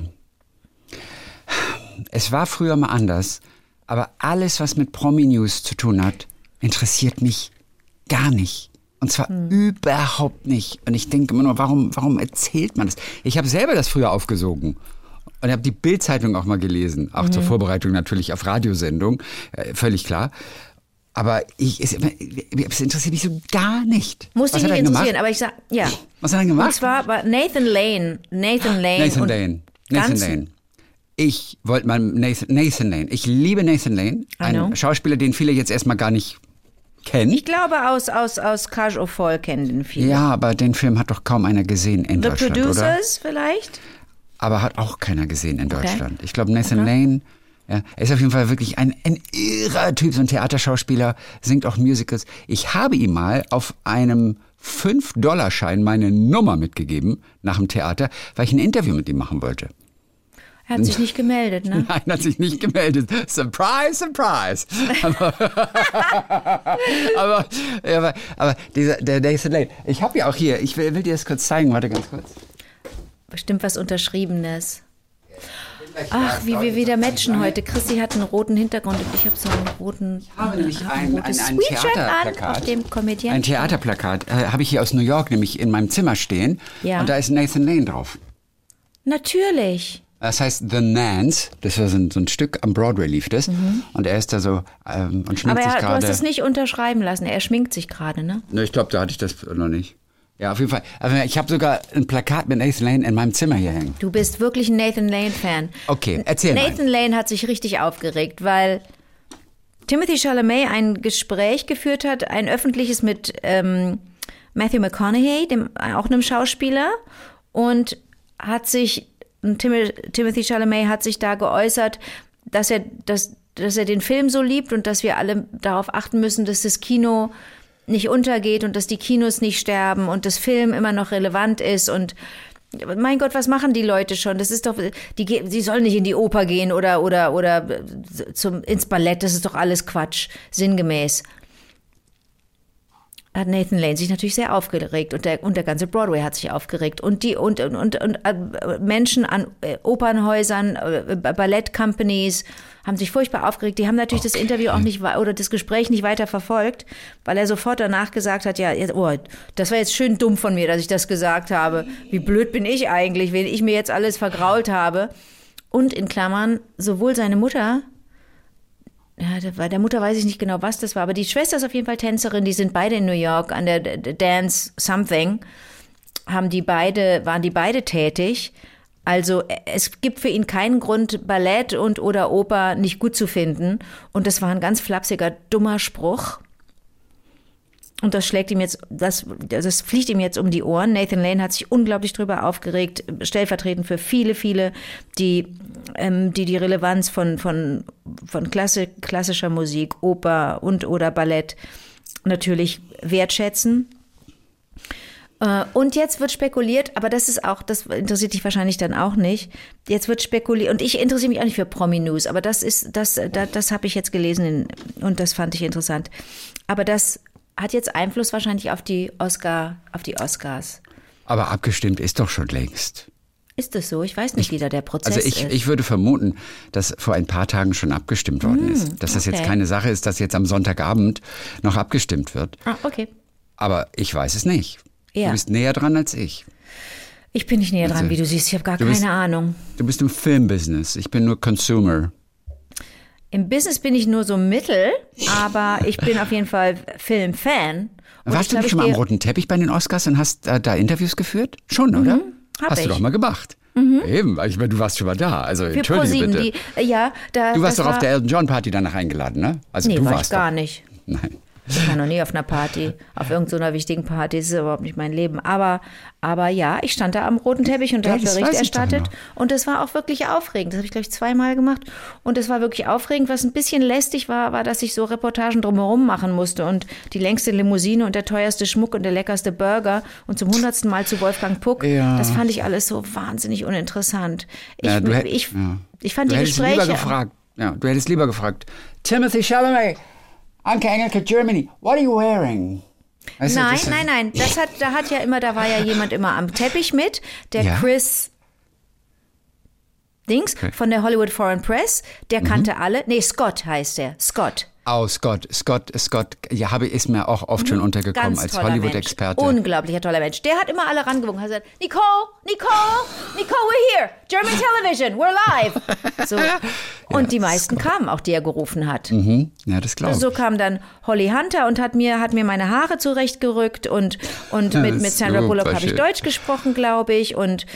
es war früher mal anders, aber alles, was mit Promi-News zu tun hat, interessiert mich gar nicht. Und zwar überhaupt nicht. Und ich denke immer nur, warum erzählt man das? Ich habe selber das früher aufgesogen. Und habe die Bild-Zeitung auch mal gelesen. Auch zur Vorbereitung natürlich auf Radiosendung. Völlig klar. Aber es interessiert mich so gar nicht. Muss dich Was hat nicht er gemacht? interessieren, aber ich sag, ja. Was hat er gemacht? Und zwar war Nathan Lane. Nathan Lane. Ich wollte mal Nathan Lane. Ich liebe Nathan Lane. Ein Schauspieler, den viele jetzt erstmal gar nicht kennen. Ich glaube, aus Cage au Fall kennen den viele. Ja, aber den Film hat doch kaum einer gesehen in The Deutschland, oder? Producers vielleicht? Aber hat auch keiner gesehen in Deutschland. Ich glaube, Nathan Lane, ja, er ist auf jeden Fall wirklich ein irrer Typ, so ein Theaterschauspieler, singt auch Musicals. Ich habe ihm mal auf einem 5-$-Schein meine Nummer mitgegeben nach dem Theater, weil ich ein Interview mit ihm machen wollte. Er hat sich nicht gemeldet, ne? Nein, hat sich nicht gemeldet. Surprise, surprise. aber der Nathan Lane, ich habe ja auch hier, ich will dir das kurz zeigen, warte ganz kurz. Bestimmt was Unterschriebenes. Ach, wie wir wieder matchen heute. Chrissy hat einen roten Hintergrund und ich habe so einen roten. Ich habe nämlich ein Sweatshirt Theaterplakat. an, auf dem Komödiantchen. Ein Theaterplakat habe ich hier aus New York nämlich in meinem Zimmer stehen. Ja. Und da ist Nathan Lane drauf. Natürlich. Das heißt The Nance. Das war so ein Stück am Broadway lief das. Und er ist da so und schminkt Aber sich du gerade. hast es nicht unterschreiben lassen. Er schminkt sich gerade, ne? Ne, ich glaube, da hatte ich das noch nicht. Ja, auf jeden Fall. Also ich habe sogar ein Plakat mit Nathan Lane in meinem Zimmer hier hängen. Du bist wirklich ein Nathan Lane-Fan. Okay, erzähl mal. Nathan Lane hat sich richtig aufgeregt, weil Timothy Chalamet ein Gespräch geführt hat, ein öffentliches mit Matthew McConaughey, auch einem Schauspieler, und Timothy Chalamet hat sich da geäußert, dass er den Film so liebt und dass wir alle darauf achten müssen, dass das Kino nicht untergeht und dass die Kinos nicht sterben und das Film immer noch relevant ist. Und mein Gott, was machen die Leute schon? Das ist doch, sie sollen nicht in die Oper gehen oder ins Ballett. Das ist doch alles Quatsch, sinngemäß. Hat Nathan Lane sich natürlich sehr aufgeregt und der ganze Broadway hat sich aufgeregt und Menschen an Opernhäusern, Ballettcompanies haben sich furchtbar aufgeregt. Die haben natürlich das Interview auch nicht oder das Gespräch nicht weiter verfolgt, weil er sofort danach gesagt hat, das war jetzt schön dumm von mir, dass ich das gesagt habe. Wie blöd bin ich eigentlich, wenn ich mir jetzt alles vergrault habe. Und in Klammern, sowohl seine Mutter, bei der Mutter weiß ich nicht genau, was das war, aber die Schwester ist auf jeden Fall Tänzerin, die sind beide in New York an der Dance Something, waren die beide tätig. Also es gibt für ihn keinen Grund, Ballett oder Oper nicht gut zu finden. Und das war ein ganz flapsiger, dummer Spruch. Und das fliegt ihm jetzt um die Ohren. Nathan Lane hat sich unglaublich drüber aufgeregt, stellvertretend für viele, viele, die Relevanz von klassischer Musik, Oper oder Ballett natürlich wertschätzen. Und jetzt wird spekuliert, aber das interessiert dich wahrscheinlich dann auch nicht. Jetzt wird spekuliert, und ich interessiere mich auch nicht für Promi-News, aber das habe ich jetzt gelesen und das fand ich interessant. Aber das hat jetzt Einfluss wahrscheinlich auf die Oscars. Aber abgestimmt ist doch schon längst. Ist das so? Ich weiß nicht, wie da der Prozess ist. Ich würde vermuten, dass vor ein paar Tagen schon abgestimmt worden ist. Dass das jetzt keine Sache ist, dass jetzt am Sonntagabend noch abgestimmt wird. Ah, okay. Aber ich weiß es nicht. Ja. Du bist näher dran als ich. Ich bin nicht näher dran, wie du siehst. Ich habe gar keine Ahnung. Du bist im Filmbusiness. Ich bin nur Consumer. Im Business bin ich nur so mittel, aber ich bin auf jeden Fall Filmfan. Warst du nicht schon mal am roten Teppich bei den Oscars und hast da Interviews geführt? Schon, oder? Hast du doch mal gemacht. Eben, ich meine, du warst schon mal da. Also Für entschuldige bitte. Du warst doch auf der Elton John Party danach eingeladen, ne? Also nee, du war warst ich gar doch. nicht. Nein. Ich war noch nie auf einer Party, auf irgendeiner wichtigen Party, das ist überhaupt nicht mein Leben. Aber ja, ich stand da am roten Teppich und habe Bericht erstattet. Und das war auch wirklich aufregend. Das habe ich, glaube ich, 2-mal gemacht. Und es war wirklich aufregend. Was ein bisschen lästig war, dass ich so Reportagen drumherum machen musste. Und die längste Limousine und der teuerste Schmuck und der leckerste Burger. Und zum 100. Mal zu Wolfgang Puck. Ja. Das fand ich alles so wahnsinnig uninteressant. Ich fand die Gespräche... Du hättest lieber gefragt, Timothy Chalamet, Anke Engelke, Germany, what are you wearing? Weißt Nein. Da war ja jemand immer am Teppich mit, der Chris Dings von der Hollywood Foreign Press, der kannte alle. Nee, Scott heißt der. Scott. Oh, Scott. Ja, ist mir auch oft schon untergekommen als Hollywood-Experte. Unglaublicher toller Mensch. Der hat immer alle rangewunken. Er hat gesagt, Nicole, we're here. German Television, we're live. So. Und die meisten kamen auch, die er gerufen hat. Mhm. Ja, das glaube ich. So kam dann Holly Hunter und hat mir meine Haare zurechtgerückt und mit Sandra Bullock habe ich Deutsch gesprochen, glaube ich. Und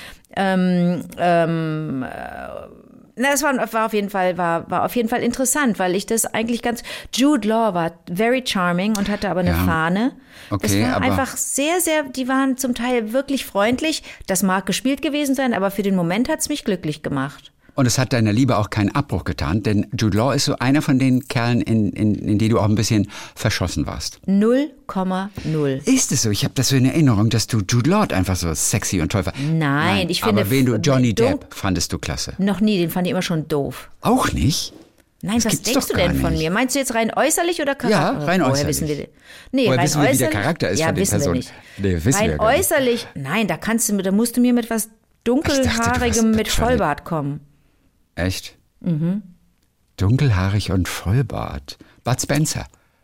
das war auf jeden Fall interessant, weil ich das eigentlich Jude Law war very charming und hatte aber eine Fahne. Okay, das war einfach sehr, sehr, die waren zum Teil wirklich freundlich. Das mag gespielt gewesen sein, aber für den Moment hat es mich glücklich gemacht. Und es hat deiner Liebe auch keinen Abbruch getan, denn Jude Law ist so einer von den Kerlen, in die du auch ein bisschen verschossen warst. 0,0. Ist es so? Ich habe das so in Erinnerung, dass du Jude Law einfach so sexy und toll fand. Nein, ich finde... Aber Johnny Depp fandest du klasse? Noch nie, den fand ich immer schon doof. Auch nicht? Nein, was denkst du denn von mir? Meinst du jetzt rein äußerlich oder Charakter? Ja, rein äußerlich. Wissen wir, rein äußerlich. Wie der Charakter ist von den Personen? Nee, wissen wir gar nicht. Äußerlich, nein, da musst du mir mit was Dunkelhaarigem mit Vollbart kommen. Echt? Mhm. Dunkelhaarig und Vollbart. Bud Spencer.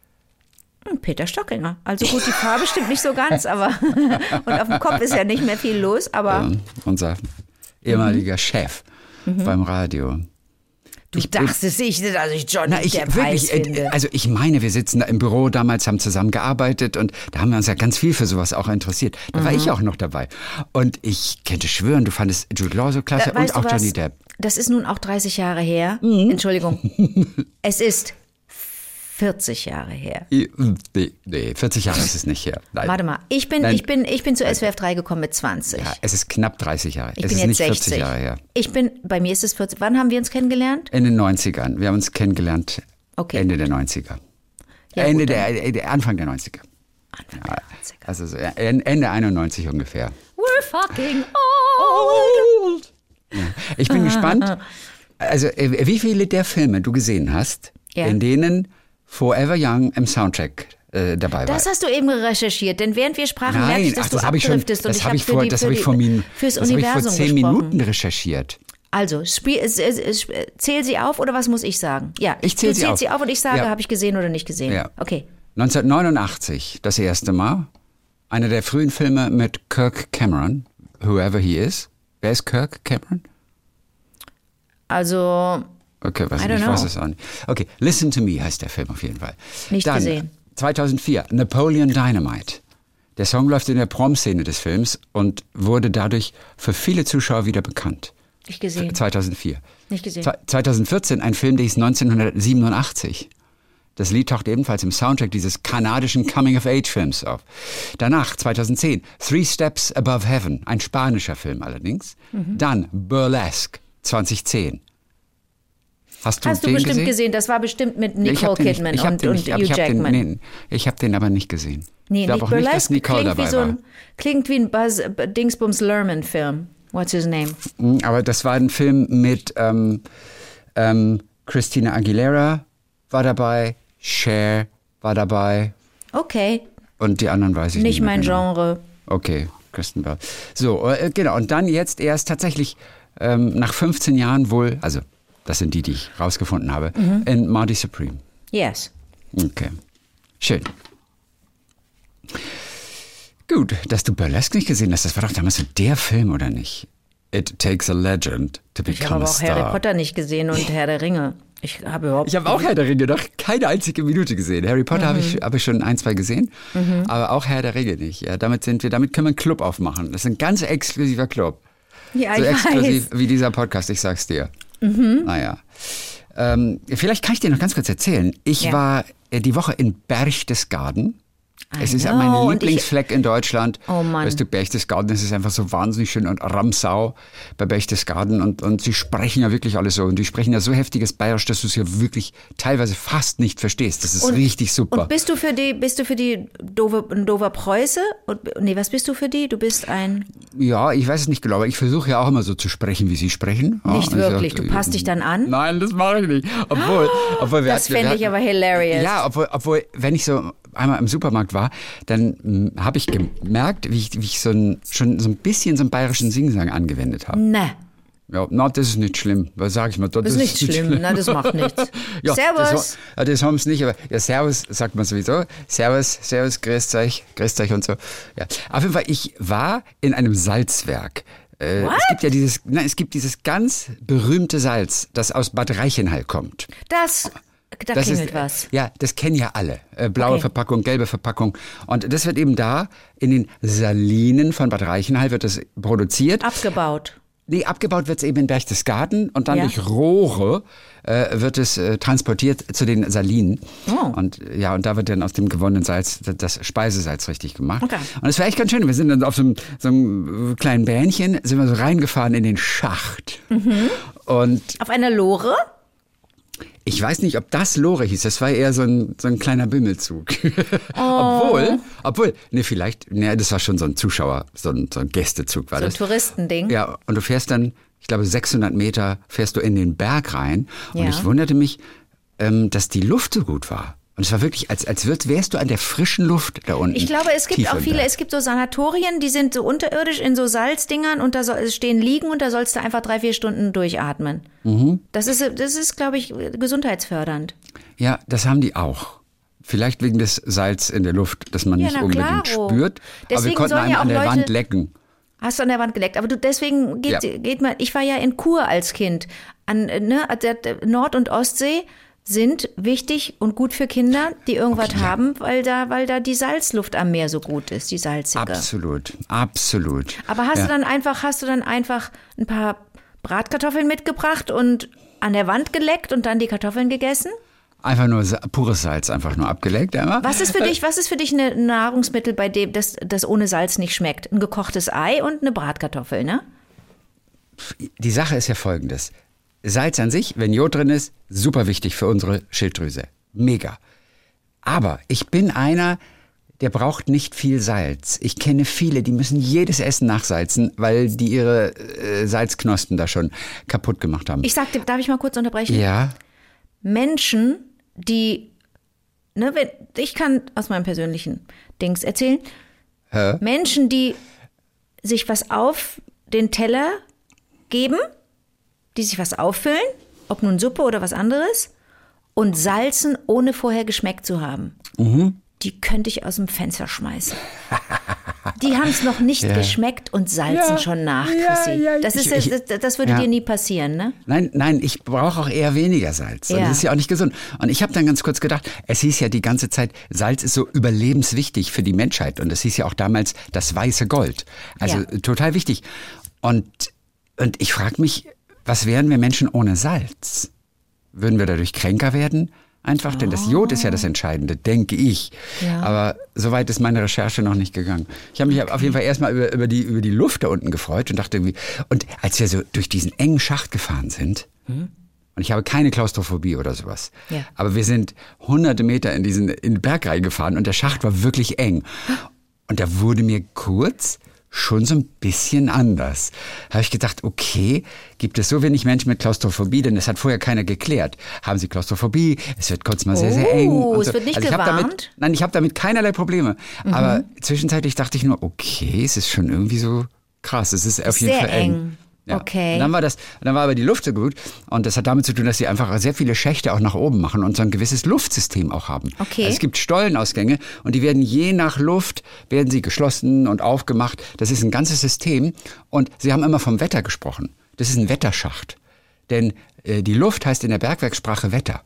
Peter Stockinger. Also gut, die Farbe stimmt nicht so ganz, aber und auf dem Kopf ist ja nicht mehr viel los, aber... unser ehemaliger Chef beim Radio. Du dachtest nicht, dass ich Johnny Depp heiß finde. Also ich meine, wir sitzen da im Büro damals, haben zusammen gearbeitet und da haben wir uns ja ganz viel für sowas auch interessiert. Da war ich auch noch dabei. Und ich könnte schwören, du fandest Jude Law so klasse und auch Johnny Depp. Das ist nun auch 30 Jahre her. Entschuldigung. Es ist 40 Jahre her. Nee, 40 Jahre ist es nicht her. Nein. Warte mal, ich bin zu SWF 3 gekommen mit 20. Ja, es ist knapp 30 Jahre. Ich bin jetzt nicht 60. 40 Jahre her. Bei mir ist es 40. Wann haben wir uns kennengelernt? In den 90ern. Wir haben uns kennengelernt Ende der 90er. Ja, Anfang der 90er. Anfang der 90er. Also so Ende 91 ungefähr. We're fucking old. Ja. Ich bin gespannt, also wie viele der Filme du gesehen hast, in denen Forever Young im Soundtrack dabei war. Das hast du eben recherchiert, denn während wir sprachen, merkte ich, dass du abdriftest. Das habe ich vor 10 Minuten recherchiert. Also, zähl sie auf oder was muss ich sagen? Ja, ich zähl sie auf und ich sage, habe ich gesehen oder nicht gesehen. Ja. Okay. 1989, das erste Mal, einer der frühen Filme mit Kirk Cameron, Whoever He Is. Wer ist Kirk Cameron? Also... Okay, ich weiß es auch nicht. Okay, Listen to Me heißt der Film auf jeden Fall. Nicht Dann, gesehen. 2004, Napoleon Dynamite. Der Song läuft in der Prom-Szene des Films und wurde dadurch für viele Zuschauer wieder bekannt. Nicht gesehen. 2004. Nicht gesehen. 2014, ein Film, der hieß 1987. Das Lied taucht ebenfalls im Soundtrack dieses kanadischen Coming-of-Age-Films auf. Danach, 2010, Three Steps Above Heaven, ein spanischer Film allerdings. Dann Burlesque, 2010. Hast du Hast du den bestimmt gesehen? Das war bestimmt mit Nicole Kidman und Hugh Jackman. Ich habe den aber nicht gesehen. Nee, ich glaube auch nicht, dass Nicole dabei war. Klingt wie ein Buzz Dingsbums Lerman-Film. What's his name? Aber das war ein Film mit Christina Aguilera war dabei, Cher war dabei. Okay. Und die anderen weiß ich nicht. Nicht mein Genre. Okay, Kristen Bell. So, genau. Und dann jetzt erst tatsächlich nach 15 Jahren wohl, also das sind die ich rausgefunden habe, in Marty Supreme. Yes. Okay. Schön. Gut, dass du Burlesque nicht gesehen hast, das war doch damals so der Film, oder nicht? It takes a legend to become a star. Ich habe aber auch Harry Potter nicht gesehen und Herr der Ringe. Ich habe auch Herr der Ringe noch keine einzige Minute gesehen. Harry Potter habe ich schon 1, 2 gesehen, aber auch Herr der Ringe nicht. Ja, damit können wir einen Club aufmachen. Das ist ein ganz exklusiver Club. Ja, so ich exklusiv weiß. wie dieser Podcast, ich sag's dir. Naja. Vielleicht kann ich dir noch ganz kurz erzählen. Ich war die Woche in Berchtesgaden. Es ist mein Lieblingsfleck in Deutschland. Oh Mann. Weißt du, Berchtesgaden, es ist einfach so wahnsinnig schön und Ramsau bei Berchtesgaden und sie sprechen ja wirklich alle so und die sprechen ja so heftiges Bayerisch, dass du es ja wirklich teilweise fast nicht verstehst. Das ist richtig super. Und bist du für die Dover Preuße? Nee, was bist du für die? Du bist ein... Ja, ich weiß es nicht genau, aber ich versuche ja auch immer so zu sprechen, wie sie sprechen. Nicht wirklich, du passt dich dann an? Nein, das mache ich nicht. Obwohl das fände ich aber hilarious. Ja, obwohl, wenn ich so einmal im Supermarkt war, dann habe ich gemerkt, wie ich schon so ein bisschen so einen bayerischen Singsang angewendet habe. Ne. Ja, das ist nicht schlimm. Was sag ich mal? Das ist nicht schlimm. Na, das macht nichts. Ja, Servus. Das haben sie nicht, aber ja, Servus sagt man sowieso. Servus, grüßt euch und so. Ja. Auf jeden Fall, ich war in einem Salzwerk. Es gibt dieses ganz berühmte Salz, das aus Bad Reichenhall kommt. Da klingelt was. Ja, das kennen ja alle. Blaue Verpackung, gelbe Verpackung. Und das wird eben da in den Salinen von Bad Reichenhall wird das produziert. Abgebaut. Nee, abgebaut wird es eben in Berchtesgaden und dann durch Rohre wird es transportiert zu den Salinen. Oh. Und da wird dann aus dem gewonnenen Salz das Speisesalz richtig gemacht. Okay. Und das war echt ganz schön. Wir sind dann auf so einem kleinen Bähnchen, sind wir so reingefahren in den Schacht. Und auf einer Lore? Ich weiß nicht, ob das Lore hieß. Das war eher so ein kleiner Bimmelzug. Oh. Obwohl, das war schon so ein Zuschauer, so ein Gästezug war das. So ein Touristending. Ja, und du fährst dann, ich glaube 600 Meter fährst du in den Berg rein. Und ich wunderte mich, dass die Luft so gut war. Und es war wirklich, als wärst du an der frischen Luft da unten. Ich glaube, es gibt auch viele, es gibt so Sanatorien, die sind so unterirdisch in so Salzdingern und da stehen Liegen und da sollst du einfach 3-4 Stunden durchatmen. Das ist, glaube ich, gesundheitsfördernd. Ja, das haben die auch. Vielleicht wegen des Salz in der Luft, das man nicht unbedingt spürt. Deswegen aber wir konnten einmal an der Wand lecken. Hast du an der Wand geleckt. Aber deswegen geht man, ich war ja in Chur als Kind. Nord- und Ostsee sind wichtig und gut für Kinder, die irgendwas haben, weil da die Salzluft am Meer so gut ist, die salzige. Absolut. Aber hast du dann einfach ein paar Bratkartoffeln mitgebracht und an der Wand geleckt und dann die Kartoffeln gegessen? Einfach nur pures Salz, einfach nur abgeleckt. Einmal. Was ist für dich ein Nahrungsmittel, bei dem das ohne Salz nicht schmeckt? Ein gekochtes Ei und eine Bratkartoffel, ne? Die Sache ist ja folgendes. Salz an sich, wenn Jod drin ist, super wichtig für unsere Schilddrüse. Mega. Aber ich bin einer, der braucht nicht viel Salz. Ich kenne viele, die müssen jedes Essen nachsalzen, weil die ihre Salzknospen da schon kaputt gemacht haben. Darf ich mal kurz unterbrechen? Ja. Menschen, die, ich kann aus meinem persönlichen Dings erzählen, Menschen, die sich was auf den Teller geben, die sich was auffüllen, ob nun Suppe oder was anderes, und salzen, ohne vorher geschmeckt zu haben. Die könnte ich aus dem Fenster schmeißen. Die haben es noch nicht geschmeckt und salzen schon nach, Chrissy. Das würde dir nie passieren, ne? Nein, ich brauche auch eher weniger Salz. Das ist ja auch nicht gesund. Und ich habe dann ganz kurz gedacht, es hieß ja die ganze Zeit, Salz ist so überlebenswichtig für die Menschheit. Und es hieß ja auch damals das weiße Gold. Also total wichtig. Und ich frage mich, was wären wir Menschen ohne Salz? Würden wir dadurch kränker werden? Einfach, denn das Jod ist ja das Entscheidende, denke ich. Ja. Aber so weit ist meine Recherche noch nicht gegangen. Ich habe mich auf jeden Fall erstmal über die Luft da unten gefreut und dachte irgendwie, und als wir so durch diesen engen Schacht gefahren sind, Und ich habe keine Klaustrophobie oder sowas. Ja. Aber wir sind hunderte Meter in den Berg reingefahren und der Schacht war wirklich eng. Und da wurde mir kurz schon so ein bisschen anders. Habe ich gedacht, okay, gibt es so wenig Menschen mit Klaustrophobie, denn das hat vorher keiner geklärt. Haben sie Klaustrophobie? Es wird kurz mal sehr, sehr eng. Und es wird nicht gewarnt? Ich habe damit keinerlei Probleme. Aber zwischenzeitlich dachte ich nur, okay, es ist schon irgendwie so krass. Es ist auf jeden Fall eng. Ja. Okay. Und dann war aber die Luft so gut und das hat damit zu tun, dass sie einfach sehr viele Schächte auch nach oben machen und so ein gewisses Luftsystem auch haben. Okay. Also es gibt Stollenausgänge und die werden je nach Luft, werden sie geschlossen und aufgemacht. Das ist ein ganzes System und sie haben immer vom Wetter gesprochen. Das ist ein Wetterschacht, denn die Luft heißt in der Bergwerkssprache Wetter.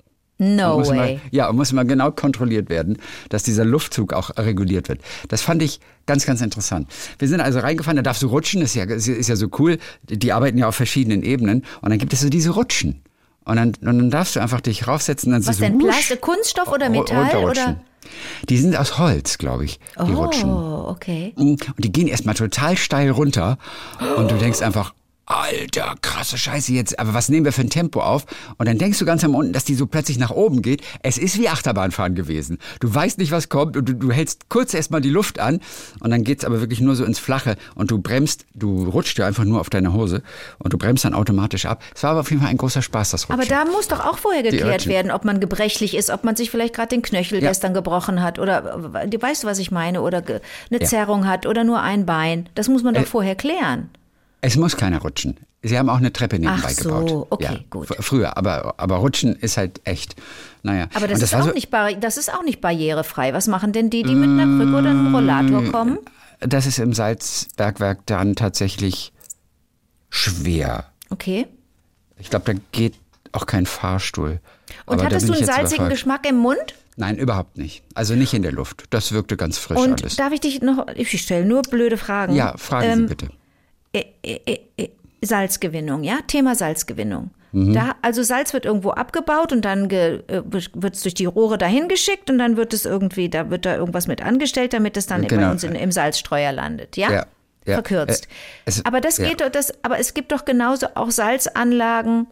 No way. Muss mal genau kontrolliert werden, dass dieser Luftzug auch reguliert wird. Das fand ich ganz, ganz interessant. Wir sind also reingefahren, da darfst du rutschen, ist ja so cool. Die arbeiten ja auf verschiedenen Ebenen und dann gibt es so diese Rutschen. Und dann darfst du einfach dich raufsetzen. Dann was denn, Plastik, Kunststoff oder Metall? Oder? Die sind aus Holz, glaube ich, die Rutschen. Oh, okay. Und die gehen erstmal total steil runter und du denkst einfach, Alter, krasse Scheiße jetzt, aber was nehmen wir für ein Tempo auf? Und dann denkst du ganz am unten, dass die so plötzlich nach oben geht. Es ist wie Achterbahnfahren gewesen. Du weißt nicht, was kommt und du hältst kurz erstmal die Luft an und dann geht's aber wirklich nur so ins Flache und du rutscht ja einfach nur auf deine Hose und du bremst dann automatisch ab. Es war aber auf jeden Fall ein großer Spaß, das Rutschen. Aber da muss doch auch vorher geklärt werden, ob man gebrechlich ist, ob man sich vielleicht gerade den Knöchel gestern gebrochen hat oder, weißt du, was ich meine, oder eine Zerrung hat oder nur ein Bein. Das muss man doch vorher klären. Es muss keiner rutschen. Sie haben auch eine Treppe nebenbei gebaut. Ach so, okay, gut. Früher, aber rutschen ist halt echt, naja. Aber das ist auch nicht barrierefrei. Was machen denn die mit einer Krücke oder einem Rollator kommen? Das ist im Salzbergwerk dann tatsächlich schwer. Okay. Ich glaube, da geht auch kein Fahrstuhl. Und hattest du einen salzigen Geschmack im Mund? Nein, überhaupt nicht. Also nicht in der Luft. Das wirkte ganz frisch und alles. Darf ich dich noch, ich stelle nur blöde Fragen. Ja, fragen Sie bitte. Salzgewinnung, ja? Thema Salzgewinnung. Also Salz wird irgendwo abgebaut und dann wird es durch die Rohre dahin geschickt und dann wird es irgendwie, da wird da irgendwas mit angestellt, damit es dann bei uns im Salzstreuer landet, ja? Ja. Verkürzt. Aber aber es gibt doch genauso auch Salzanlagen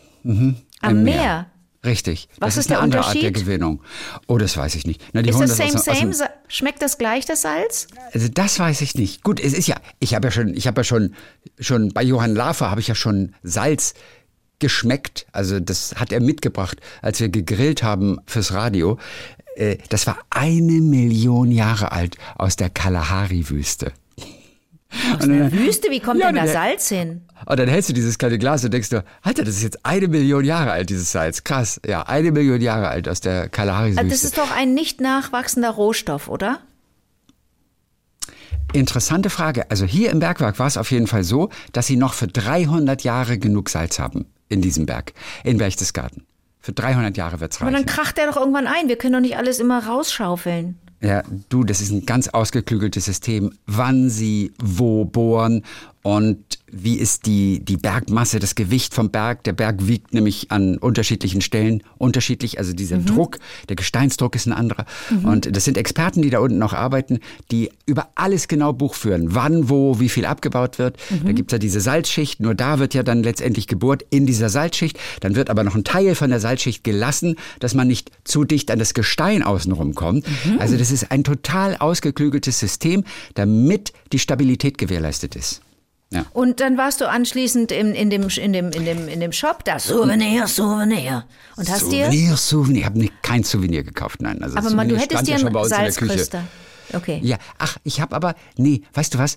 am Meer. Richtig. Was ist ist der eine andere Unterschied? Art der Gewinnung. Oh, das weiß ich nicht. Na, die ist das same? Schmeckt das gleich, das Salz? Also das weiß ich nicht. Gut, es ist ja, ich habe ja schon bei Johann Lafer habe ich ja schon Salz geschmeckt. Also das hat er mitgebracht, als wir gegrillt haben fürs Radio. Das war 1 Million Jahre alt aus der Kalahari-Wüste. Aus der Wüste? Wie kommt denn da Salz hin? Und dann hältst du dieses kleine Glas und denkst du, Alter, das ist jetzt 1 Million Jahre alt, dieses Salz. Krass, ja, 1 Million Jahre alt aus der Kalahari-Wüste. Das ist doch ein nicht nachwachsender Rohstoff, oder? Interessante Frage. Also hier im Bergwerk war es auf jeden Fall so, dass sie noch für 300 Jahre genug Salz haben in diesem Berg, in Berchtesgaden. Für 300 Jahre wird's reichen. Aber dann kracht der doch irgendwann ein. Wir können doch nicht alles immer rausschaufeln. Ja, das ist ein ganz ausgeklügeltes System, wann sie wo bohren und wie ist die Bergmasse, das Gewicht vom Berg. Der Berg wiegt nämlich an unterschiedlichen Stellen unterschiedlich, also dieser Druck, der Gesteinsdruck ist ein anderer. Und das sind Experten, die da unten noch arbeiten, die über alles genau Buch führen, wann, wo, wie viel abgebaut wird. Da gibt's ja diese Salzschicht, nur da wird ja dann letztendlich gebohrt in dieser Salzschicht. Dann wird aber noch ein Teil von der Salzschicht gelassen, dass man nicht zu dicht an das Gestein außenrum kommt. Also das ist ein total ausgeklügeltes System, damit die Stabilität gewährleistet ist. Ja. Und dann warst du anschließend in dem Shop, da Souvenir. Und hast Souvenir. Ich habe kein Souvenir gekauft, nein. Also aber du hättest dir einen Salzkrister. Okay. Ja, ich habe aber, weißt du was?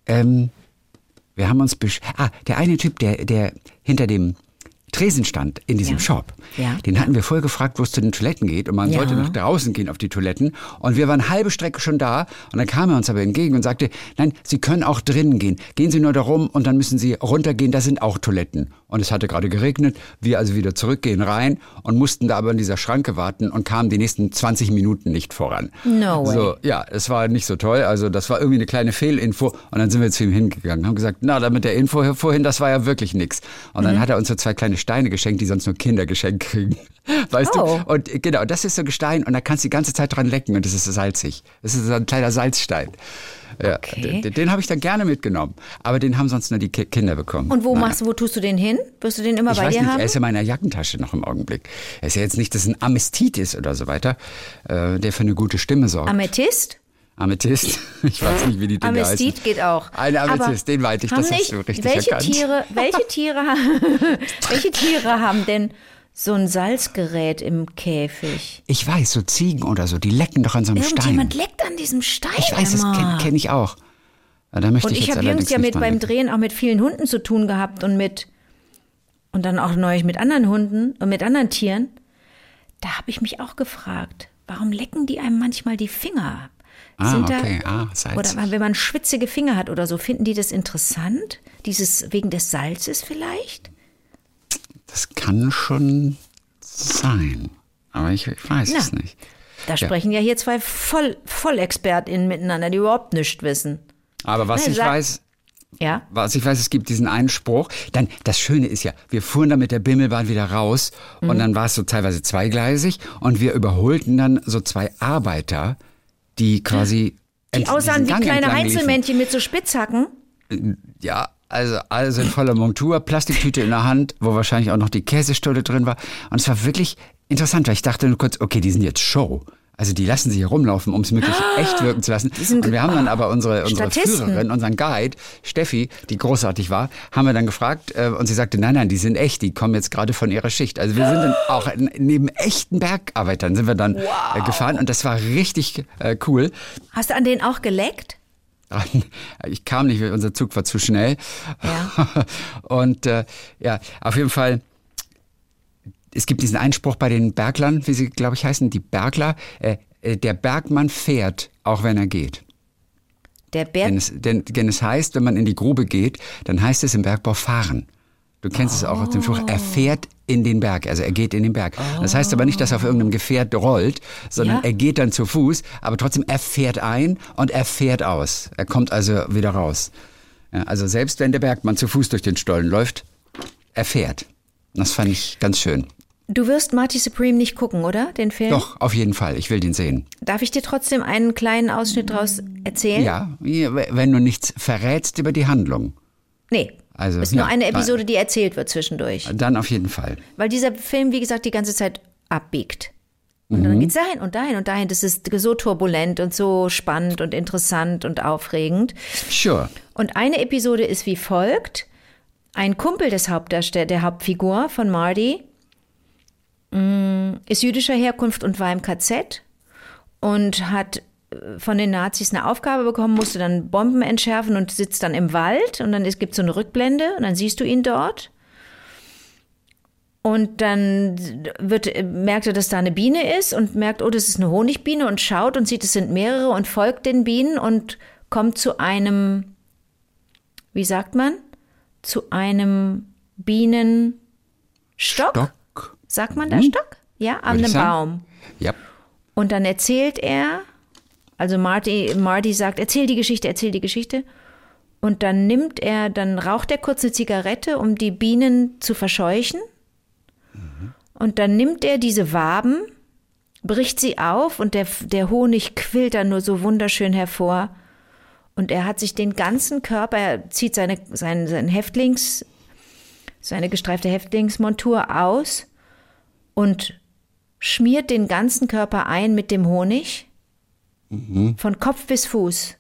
Wir haben uns, der eine Typ, der hinter dem Tresen stand in diesem Shop. Ja. Den hatten wir vorher gefragt, wo es zu den Toiletten geht und man sollte nach draußen gehen auf die Toiletten und wir waren halbe Strecke schon da und dann kam er uns aber entgegen und sagte, nein, Sie können auch drinnen gehen. Gehen Sie nur da rum und dann müssen Sie runtergehen, da sind auch Toiletten. Und es hatte gerade geregnet, wir also wieder zurückgehen rein und mussten da aber in dieser Schranke warten und kamen die nächsten 20 Minuten nicht voran. No way. So, ja, es war nicht so toll, also das war irgendwie eine kleine Fehlinfo und dann sind wir zu ihm hingegangen, haben gesagt, na, da mit der Info vorhin, das war ja wirklich nix. Und dann hat er uns so 2 kleine Steine geschenkt, die sonst nur Kinder geschenkt kriegen. Weißt du? Und genau, das ist so Gestein und da kannst du die ganze Zeit dran lecken und das ist so salzig. Das ist so ein kleiner Salzstein. Ja, okay. Den habe ich dann gerne mitgenommen. Aber den haben sonst nur die Kinder bekommen. Und wo tust du den hin? Wirst du den immer Ich bei weiß dir nicht, haben? er ist in meiner Jackentasche noch im Augenblick. Er ist ja jetzt nicht, dass ein Amestit ist oder so weiter, der für eine gute Stimme sorgt. Amethyst? Amethyst? Ich weiß nicht, wie die Dinge heißen. Amestit geht auch. Eine Amethyst, den meinte ich, das hast du richtig erkannt. Welche Tiere haben denn so ein Salzgerät im Käfig? Ich weiß, so Ziegen oder so, die lecken doch an so einem Stein. Irgendjemand leckt an diesem Stein. Ich weiß, das immer. kenn ich auch. Da möchte Und ich jetzt habe jüngst allerdings ja nicht dran beim denken. Drehen auch mit vielen Hunden zu tun gehabt und dann auch neulich mit anderen Hunden und mit anderen Tieren. Da habe ich mich auch gefragt, warum lecken die einem manchmal die Finger ab? Okay, Salz. Oder wenn man schwitzige Finger hat oder so, finden die das interessant? Wegen des Salzes vielleicht? Das kann schon sein, aber ich weiß es nicht. Da sprechen ja hier zwei VollexpertInnen miteinander, die überhaupt nichts wissen. Aber was ich weiß, es gibt diesen einen Spruch. Dann, das Schöne ist ja, wir fuhren dann mit der Bimmelbahn wieder raus und dann war es so teilweise zweigleisig und wir überholten dann so zwei Arbeiter, die quasi die aussahen wie Gang kleine entlang liefen. Heinzelmännchen mit so Spitzhacken. Ja, also alle sind voller Montur, Plastiktüte in der Hand, wo wahrscheinlich auch noch die Käsestulle drin war. Und es war wirklich interessant, weil ich dachte nur kurz, okay, die sind jetzt Show. Also die lassen sich hier rumlaufen, um es möglichst echt wirken zu lassen. Und wir haben dann aber unsere Führerin, unseren Guide, Steffi, die großartig war, haben wir dann gefragt und sie sagte, nein, die sind echt, die kommen jetzt gerade von ihrer Schicht. Also wir sind dann auch neben echten Bergarbeitern sind wir dann gefahren und das war richtig cool. Hast du an denen auch geleckt? Ich kam nicht, unser Zug war zu schnell. Ja. Und auf jeden Fall, es gibt diesen Einspruch bei den Berglern, wie sie, glaube ich, heißen, die Bergler, der Bergmann fährt, auch wenn er geht. Denn es heißt, wenn man in die Grube geht, dann heißt es im Bergbau fahren. Du kennst es auch aus dem Spruch, er fährt in den Berg, also er geht in den Berg. Das heißt aber nicht, dass er auf irgendeinem Gefährt rollt, sondern er geht dann zu Fuß, aber trotzdem er fährt ein und er fährt aus. Er kommt also wieder raus. Ja, also selbst wenn der Bergmann zu Fuß durch den Stollen läuft, er fährt. Das fand ich ganz schön. Du wirst Marty Supreme nicht gucken, oder? Den Film? Doch, auf jeden Fall. Ich will den sehen. Darf ich dir trotzdem einen kleinen Ausschnitt daraus erzählen? Ja, wenn du nichts verrätst über die Handlung. Nee. Also, ist nur eine Episode, die erzählt wird zwischendurch. Dann auf jeden Fall. Weil dieser Film, wie gesagt, die ganze Zeit abbiegt. Und dann geht's dahin und dahin und dahin. Das ist so turbulent und so spannend und interessant und aufregend. Sure. Und eine Episode ist wie folgt. Ein Kumpel der Hauptfigur von Marty ist jüdischer Herkunft und war im KZ und hat von den Nazis eine Aufgabe bekommen, musste dann Bomben entschärfen und sitzt dann im Wald und dann gibt es so eine Rückblende und dann siehst du ihn dort. Und dann merkt er, dass da eine Biene ist und merkt, oh, das ist eine Honigbiene und schaut und sieht, es sind mehrere und folgt den Bienen und kommt zu einem, wie sagt man, zu einem Bienenstock. Sagt man da Stock? Ja, an einem Baum. Ja. Und dann erzählt er, also Marty sagt, erzähl die Geschichte. Und dann raucht er kurz eine Zigarette, um die Bienen zu verscheuchen. Und dann nimmt er diese Waben, bricht sie auf und der Honig quillt dann nur so wunderschön hervor. Und er hat sich den ganzen Körper, er zieht seine gestreifte Häftlingsmontur aus und schmiert den ganzen Körper ein mit dem Honig, von Kopf bis Fuß.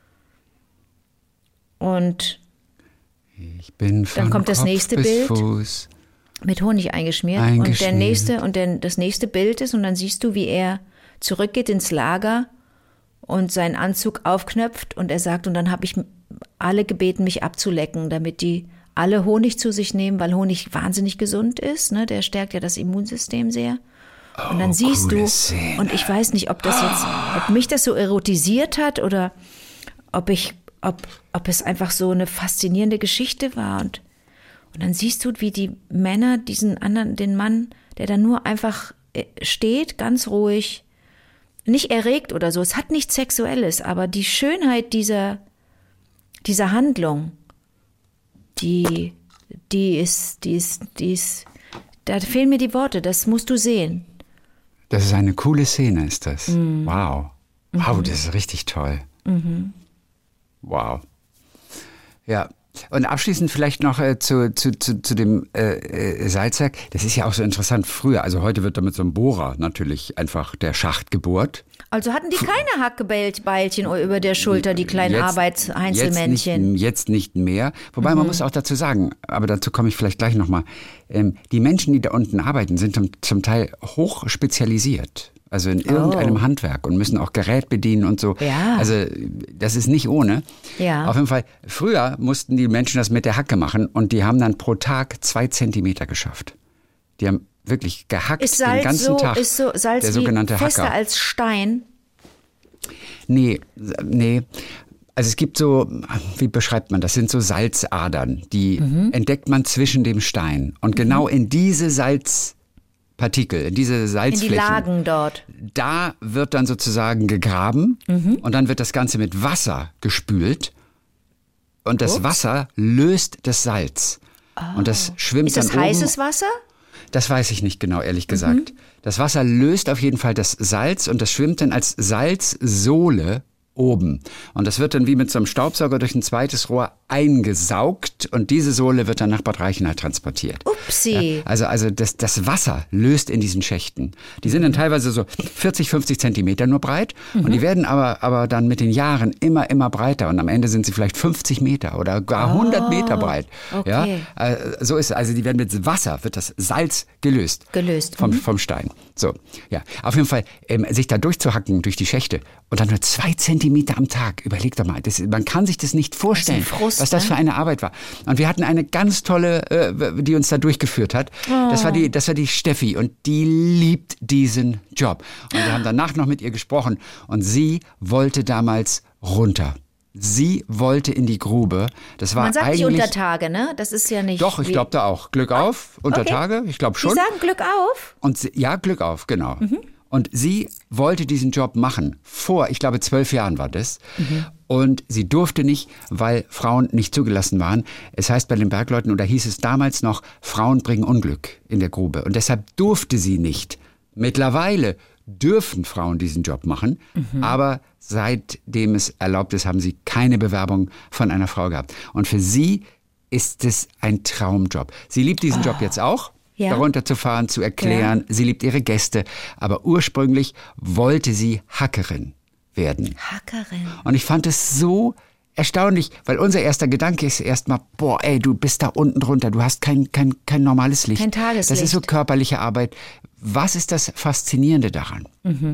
Und dann kommt das nächste Bild mit Honig eingeschmiert. Und das nächste Bild ist, und dann siehst du, wie er zurückgeht ins Lager und seinen Anzug aufknöpft und er sagt, und dann habe ich alle gebeten, mich abzulecken, damit die alle Honig zu sich nehmen, weil Honig wahnsinnig gesund ist, ne? Der stärkt ja das Immunsystem sehr. Und dann siehst du, Szene. Und ich weiß nicht, ob mich das so erotisiert hat oder ob es einfach so eine faszinierende Geschichte war. Und dann siehst du, wie die Männer den Mann, der da nur einfach steht, ganz ruhig, nicht erregt oder so. Es hat nichts Sexuelles, aber die Schönheit dieser Handlung, die ist, da fehlen mir die Worte, das musst du sehen. Das ist eine coole Szene, ist das. Wow. Wow, das ist richtig toll. Wow. Ja, Und abschließend vielleicht noch zu dem Salzwerk. Das ist ja auch so interessant früher. Also heute wird da mit so einem Bohrer natürlich einfach der Schacht gebohrt. Also hatten die keine Hackebeilchen über der Schulter, die kleinen Arbeitsheinzelmännchen? Jetzt nicht mehr. Wobei man muss auch dazu sagen, aber dazu komme ich vielleicht gleich nochmal, die Menschen, die da unten arbeiten, sind zum Teil hoch spezialisiert. Also in irgendeinem Handwerk und müssen auch Gerät bedienen und so. Ja. Also das ist nicht ohne. Ja. Auf jeden Fall, früher mussten die Menschen das mit der Hacke machen und die haben dann pro Tag 2 Zentimeter geschafft. Die haben wirklich gehackt den ganzen Tag. Ist so Salz der sogenannte fester Hacker. als Stein? Nee. Also es gibt so, wie beschreibt man das, sind so Salzadern, die entdeckt man zwischen dem Stein. Und genau in diese Salzpartikel, in diese Salzflächen. In die Lagen dort. Da wird dann sozusagen gegraben und dann wird das Ganze mit Wasser gespült. Und das Wasser löst das Salz. Und das schwimmt Ist dann das oben. heißes Wasser? Das weiß ich nicht genau, ehrlich gesagt. Das Wasser löst auf jeden Fall das Salz und das schwimmt dann als Salzsohle oben. Und das wird dann wie mit so einem Staubsauger durch ein zweites Rohr eingesaugt und diese Sohle wird dann nach Bad Reichenhall transportiert. Upsi. Ja, also das Wasser löst in diesen Schächten. Die sind dann teilweise so 40, 50 Zentimeter nur breit und die werden aber dann mit den Jahren immer breiter und am Ende sind sie vielleicht 50 Meter oder gar 100 Meter breit. Okay. Ja, so ist es. Also die werden mit Wasser, wird das Salz gelöst. Vom Stein. So, ja. Auf jeden Fall, sich da durchzuhacken durch die Schächte und dann nur 2 Zentimeter am Tag. Überleg doch mal, man kann sich das nicht vorstellen, was das für eine Arbeit war. Und wir hatten eine ganz tolle, die uns da durchgeführt hat. Das war die Steffi und die liebt diesen Job. Und wir haben danach noch mit ihr gesprochen und sie wollte damals runter. Sie wollte in die Grube. Das war Man sagt eigentlich nicht unter Tage, ne? Das ist ja nicht. Doch, ich glaube da auch. Glück auf, unter Tage, ich glaube schon. Sie sagen Glück auf? Und Glück auf, genau. Und sie wollte diesen Job machen. Vor, ich glaube, 12 Jahren war das. Und sie durfte nicht, weil Frauen nicht zugelassen waren. Es heißt bei den Bergleuten, oder hieß es damals noch, Frauen bringen Unglück in der Grube. Und deshalb durfte sie nicht. Mittlerweile dürfen Frauen diesen Job machen, aber seitdem es erlaubt ist, haben sie keine Bewerbung von einer Frau gehabt. Und für sie ist es ein Traumjob. Sie liebt diesen Job jetzt auch. Ja. Darunter zu fahren, zu erklären. Sie liebt ihre Gäste. Aber ursprünglich wollte sie Hackerin werden. Hackerin. Und ich fand es so erstaunlich, weil unser erster Gedanke ist erstmal, boah, ey, du bist da unten drunter, du hast kein normales Licht. Kein Tageslicht. Das ist so körperliche Arbeit. Was ist das Faszinierende daran?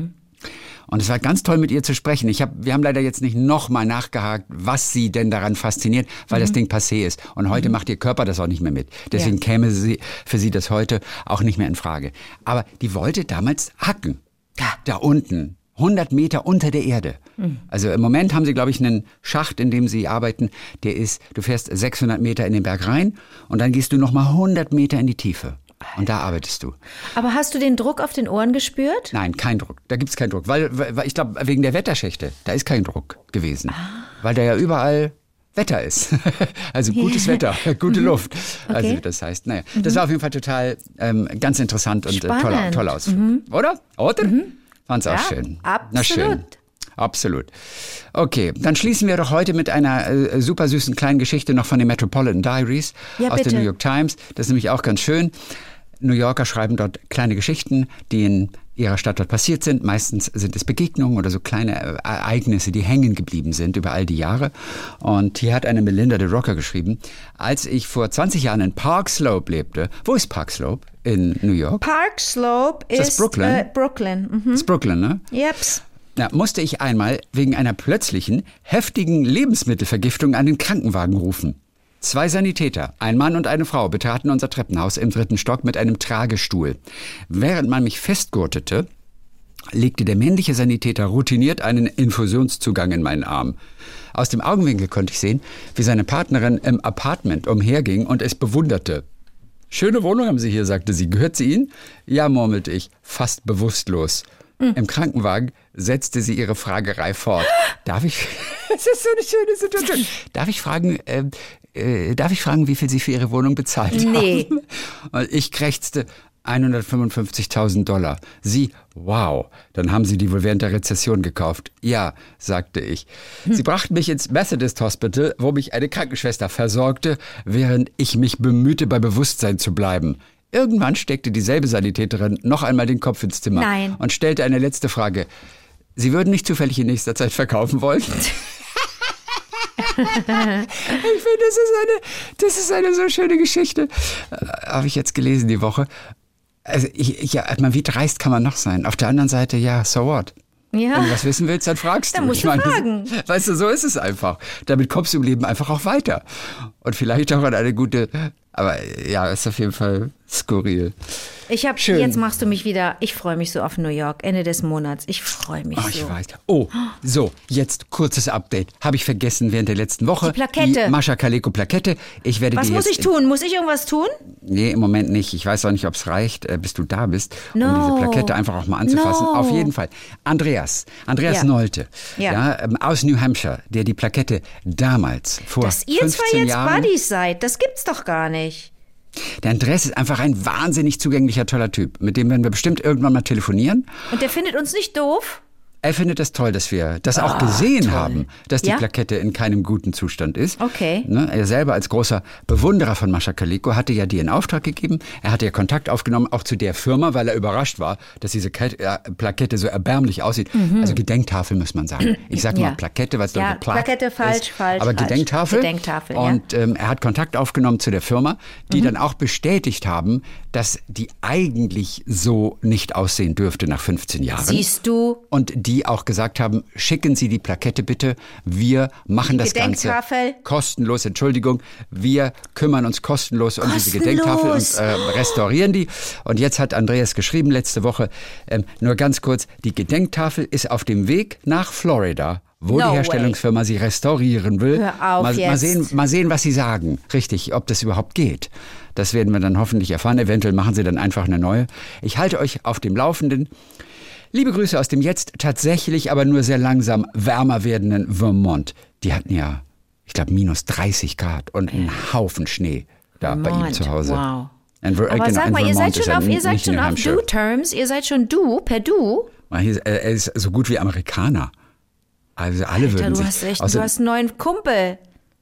Und es war ganz toll, mit ihr zu sprechen. Wir haben leider jetzt nicht nochmal nachgehakt, was sie denn daran fasziniert, weil das Ding passé ist. Und heute macht ihr Körper das auch nicht mehr mit. Deswegen käme für sie das heute auch nicht mehr in Frage. Aber die wollte damals hacken. Da unten. 100 Meter unter der Erde. Also im Moment haben sie, glaube ich, einen Schacht, in dem sie arbeiten. Du fährst 600 Meter in den Berg rein und dann gehst du nochmal 100 Meter in die Tiefe. Und da arbeitest du. Aber hast du den Druck auf den Ohren gespürt? Nein, kein Druck. Da gibt's keinen Druck. Weil ich glaube, wegen der Wetterschächte, da ist kein Druck gewesen. Weil da ja überall Wetter ist. Also gutes Wetter, gute Luft. Also das heißt, naja, das war auf jeden Fall total ganz interessant und toller Ausflug. Oder? Fand's auch schön. Absolut. Na schön. Absolut. Okay, dann schließen wir doch heute mit einer super süßen kleinen Geschichte noch von den Metropolitan Diaries aus der New York Times. Das ist nämlich auch ganz schön. New Yorker schreiben dort kleine Geschichten, die in ihrer Stadt dort passiert sind. Meistens sind es Begegnungen oder so kleine Ereignisse, die hängen geblieben sind über all die Jahre. Und hier hat eine Melinda de Rocker geschrieben, als ich vor 20 Jahren in Park Slope lebte. Wo ist Park Slope in New York? Park Slope ist Brooklyn. Brooklyn. Das ist Brooklyn, ne? Jeps. Da musste ich einmal wegen einer plötzlichen, heftigen Lebensmittelvergiftung einen Krankenwagen rufen. 2 Sanitäter, ein Mann und eine Frau, betraten unser Treppenhaus im 3. Stock mit einem Tragestuhl. Während man mich festgurtete, legte der männliche Sanitäter routiniert einen Infusionszugang in meinen Arm. Aus dem Augenwinkel konnte ich sehen, wie seine Partnerin im Apartment umherging und es bewunderte. »Schöne Wohnung haben Sie hier«, sagte sie. »Gehört sie Ihnen?« »Ja«, murmelte ich, fast bewusstlos. Im Krankenwagen setzte sie ihre Fragerei fort. Das ist so eine schöne Situation. Darf ich fragen, wie viel Sie für Ihre Wohnung bezahlt haben? Und ich krächzte, $155.000. Sie, wow, dann haben Sie die wohl während der Rezession gekauft. Ja, sagte ich. Sie brachten mich ins Methodist Hospital, wo mich eine Krankenschwester versorgte, während ich mich bemühte, bei Bewusstsein zu bleiben. Irgendwann steckte dieselbe Sanitäterin noch einmal den Kopf ins Zimmer und stellte eine letzte Frage. Sie würden nicht zufällig in nächster Zeit verkaufen wollen? Ich finde, das ist eine so schöne Geschichte. Habe ich jetzt gelesen die Woche. Also wie dreist kann man noch sein? Auf der anderen Seite, ja, so what? Ja. Wenn du was wissen willst, dann fragst du. Dann musst du fragen. Weißt du, so ist es einfach. Damit kommst du im Leben einfach auch weiter. Und vielleicht auch an eine gute, aber ja, ist auf jeden Fall skurril. Jetzt machst du mich wieder, ich freue mich so auf New York, Ende des Monats. Ich freue mich so. Ich weiß. Oh, so, jetzt kurzes Update. Habe ich vergessen während der letzten Woche. Die Plakette. Die Mascha Kaleko Plakette. Was muss ich tun? Muss ich irgendwas tun? Nee, im Moment nicht. Ich weiß auch nicht, ob es reicht, bis du da bist, um diese Plakette einfach auch mal anzufassen. Auf jeden Fall. Andreas Nolte, aus New Hampshire, der die Plakette damals vor 15 Jahren... Dass ihr zwei jetzt Buddies seid, das gibt's doch gar nicht. Der Andreas ist einfach ein wahnsinnig zugänglicher, toller Typ. Mit dem werden wir bestimmt irgendwann mal telefonieren. Und der findet uns nicht doof? Er findet es toll, dass wir das auch gesehen haben, dass die Plakette in keinem guten Zustand ist. Okay. Ne, er selber als großer Bewunderer von Mascha Kaleko hatte ja die in Auftrag gegeben. Er hatte ja Kontakt aufgenommen, auch zu der Firma, weil er überrascht war, dass diese Plakette so erbärmlich aussieht. Also Gedenktafel, muss man sagen. Ich sage mal Plakette, weil es doch Plakette falsch. Aber Gedenktafel. Und er hat Kontakt aufgenommen zu der Firma, die dann auch bestätigt haben, dass die eigentlich so nicht aussehen dürfte nach 15 Jahren. Siehst du? Und die auch gesagt haben, schicken Sie die Plakette bitte, wir machen das Ganze kostenlos, Entschuldigung, wir kümmern uns kostenlos um diese Gedenktafel und restaurieren die. Und jetzt hat Andreas geschrieben letzte Woche, nur ganz kurz, die Gedenktafel ist auf dem Weg nach Florida, wo die Herstellungsfirma sie restaurieren will. Hör auf mal sehen, was sie sagen. Richtig, ob das überhaupt geht. Das werden wir dann hoffentlich erfahren. Eventuell machen sie dann einfach eine neue. Ich halte euch auf dem Laufenden. Liebe Grüße aus dem jetzt tatsächlich, aber nur sehr langsam wärmer werdenden Vermont. Die hatten ja, ich glaube, minus 30 Grad und einen Haufen Schnee da bei ihm zu Hause. Wow. Aber sag mal, ihr seid schon auf Du-Terms, ihr seid schon per Du. Er ist so gut wie Amerikaner. Also alle würden sich... Du hast einen neuen Kumpel.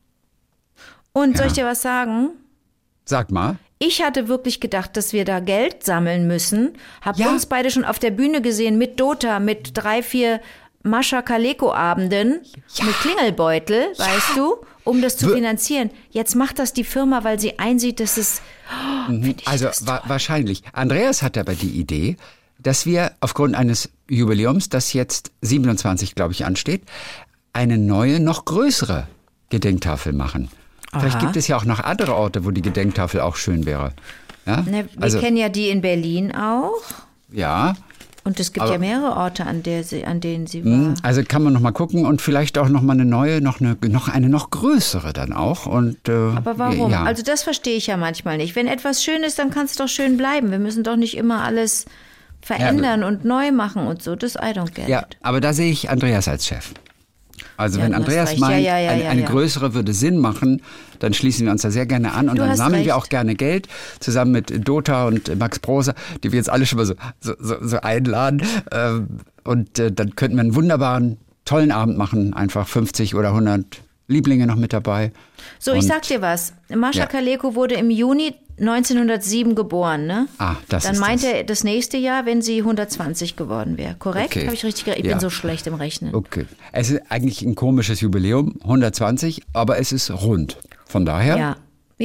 Und soll ich dir was sagen? Sag mal. Ich hatte wirklich gedacht, dass wir da Geld sammeln müssen. Hab uns beide schon auf der Bühne gesehen mit Dota, mit 3-4 Mascha Kaleko-Abenden, mit Klingelbeutel, weißt du, um das zu finanzieren. Jetzt macht das die Firma, weil sie einsieht, dass es... wahrscheinlich. Andreas hat aber die Idee, dass wir aufgrund eines Jubiläums, das jetzt 27, glaube ich, ansteht, eine neue, noch größere Gedenktafel machen. Vielleicht gibt es ja auch noch andere Orte, wo die Gedenktafel auch schön wäre. Ja? Wir kennen ja die in Berlin auch. Ja. Und es gibt ja mehrere Orte, an denen sie war. Also kann man noch mal gucken und vielleicht auch noch mal eine neue, noch eine noch größere dann auch. Und, aber warum? Ja. Also das verstehe ich ja manchmal nicht. Wenn etwas schön ist, dann kann es doch schön bleiben. Wir müssen doch nicht immer alles verändern und neu machen und so. Das I don't get. Ja, aber da sehe ich Andreas als Chef. Also wenn Andreas meint, eine größere würde Sinn machen, dann schließen wir uns da sehr gerne an und dann sammeln wir auch gerne Geld, zusammen mit Dota und Max Proser, die wir jetzt alle schon mal so einladen. Und dann könnten wir einen wunderbaren, tollen Abend machen, einfach 50 oder 100 Lieblinge noch mit dabei. So, ich sag dir was. Mascha Kaleko wurde im Juni 1907 geboren, ne? Dann meint er das nächste Jahr, wenn sie 120 geworden wäre. Korrekt? Okay. Habe ich richtig gerechnet? Ich bin so schlecht im Rechnen. Okay. Es ist eigentlich ein komisches Jubiläum, 120, aber es ist rund. Von daher,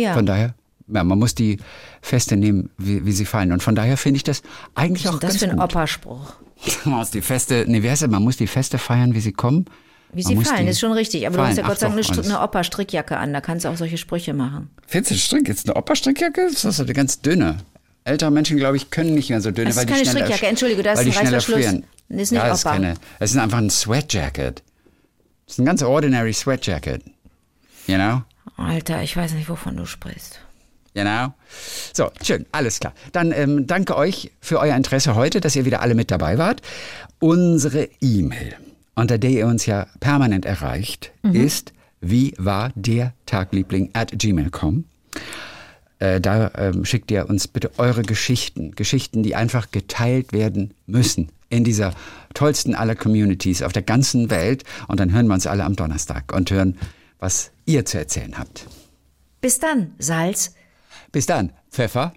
man muss die Feste nehmen, wie sie fallen. Und von daher finde ich das eigentlich auch ganz gut. Was ist das für ein Operspruch? Man muss die Feste feiern, wie sie kommen. Wie sie fallen, ist schon richtig. Aber du hast ja Gott sei Dank eine Opa-Strickjacke an, da kannst du auch solche Sprüche machen. Findest du Strick? Jetzt eine Opa-Strickjacke? Das ist eine ganz dünne. Ältere Menschen, glaube ich, können nicht mehr so dünne, weil die schneller... Das ist keine Strickjacke, entschuldige, da ist ein Reißverschluss. Das ist nicht Opa. Das ist einfach ein Sweatjacket. Das ist ein ganz ordinary Sweatjacket. You know? Alter, ich weiß nicht, wovon du sprichst. Genau. So, schön, alles klar. Dann danke euch für euer Interesse heute, dass ihr wieder alle mit dabei wart. Unsere E-Mail, unter der ihr uns ja permanent erreicht, ist wie war der Tagliebling @gmail.com. Da schickt ihr uns bitte eure Geschichten. Geschichten, die einfach geteilt werden müssen in dieser tollsten aller Communities auf der ganzen Welt. Und dann hören wir uns alle am Donnerstag und hören, was ihr zu erzählen habt. Bis dann, Salz. Bis dann, Pfeffer.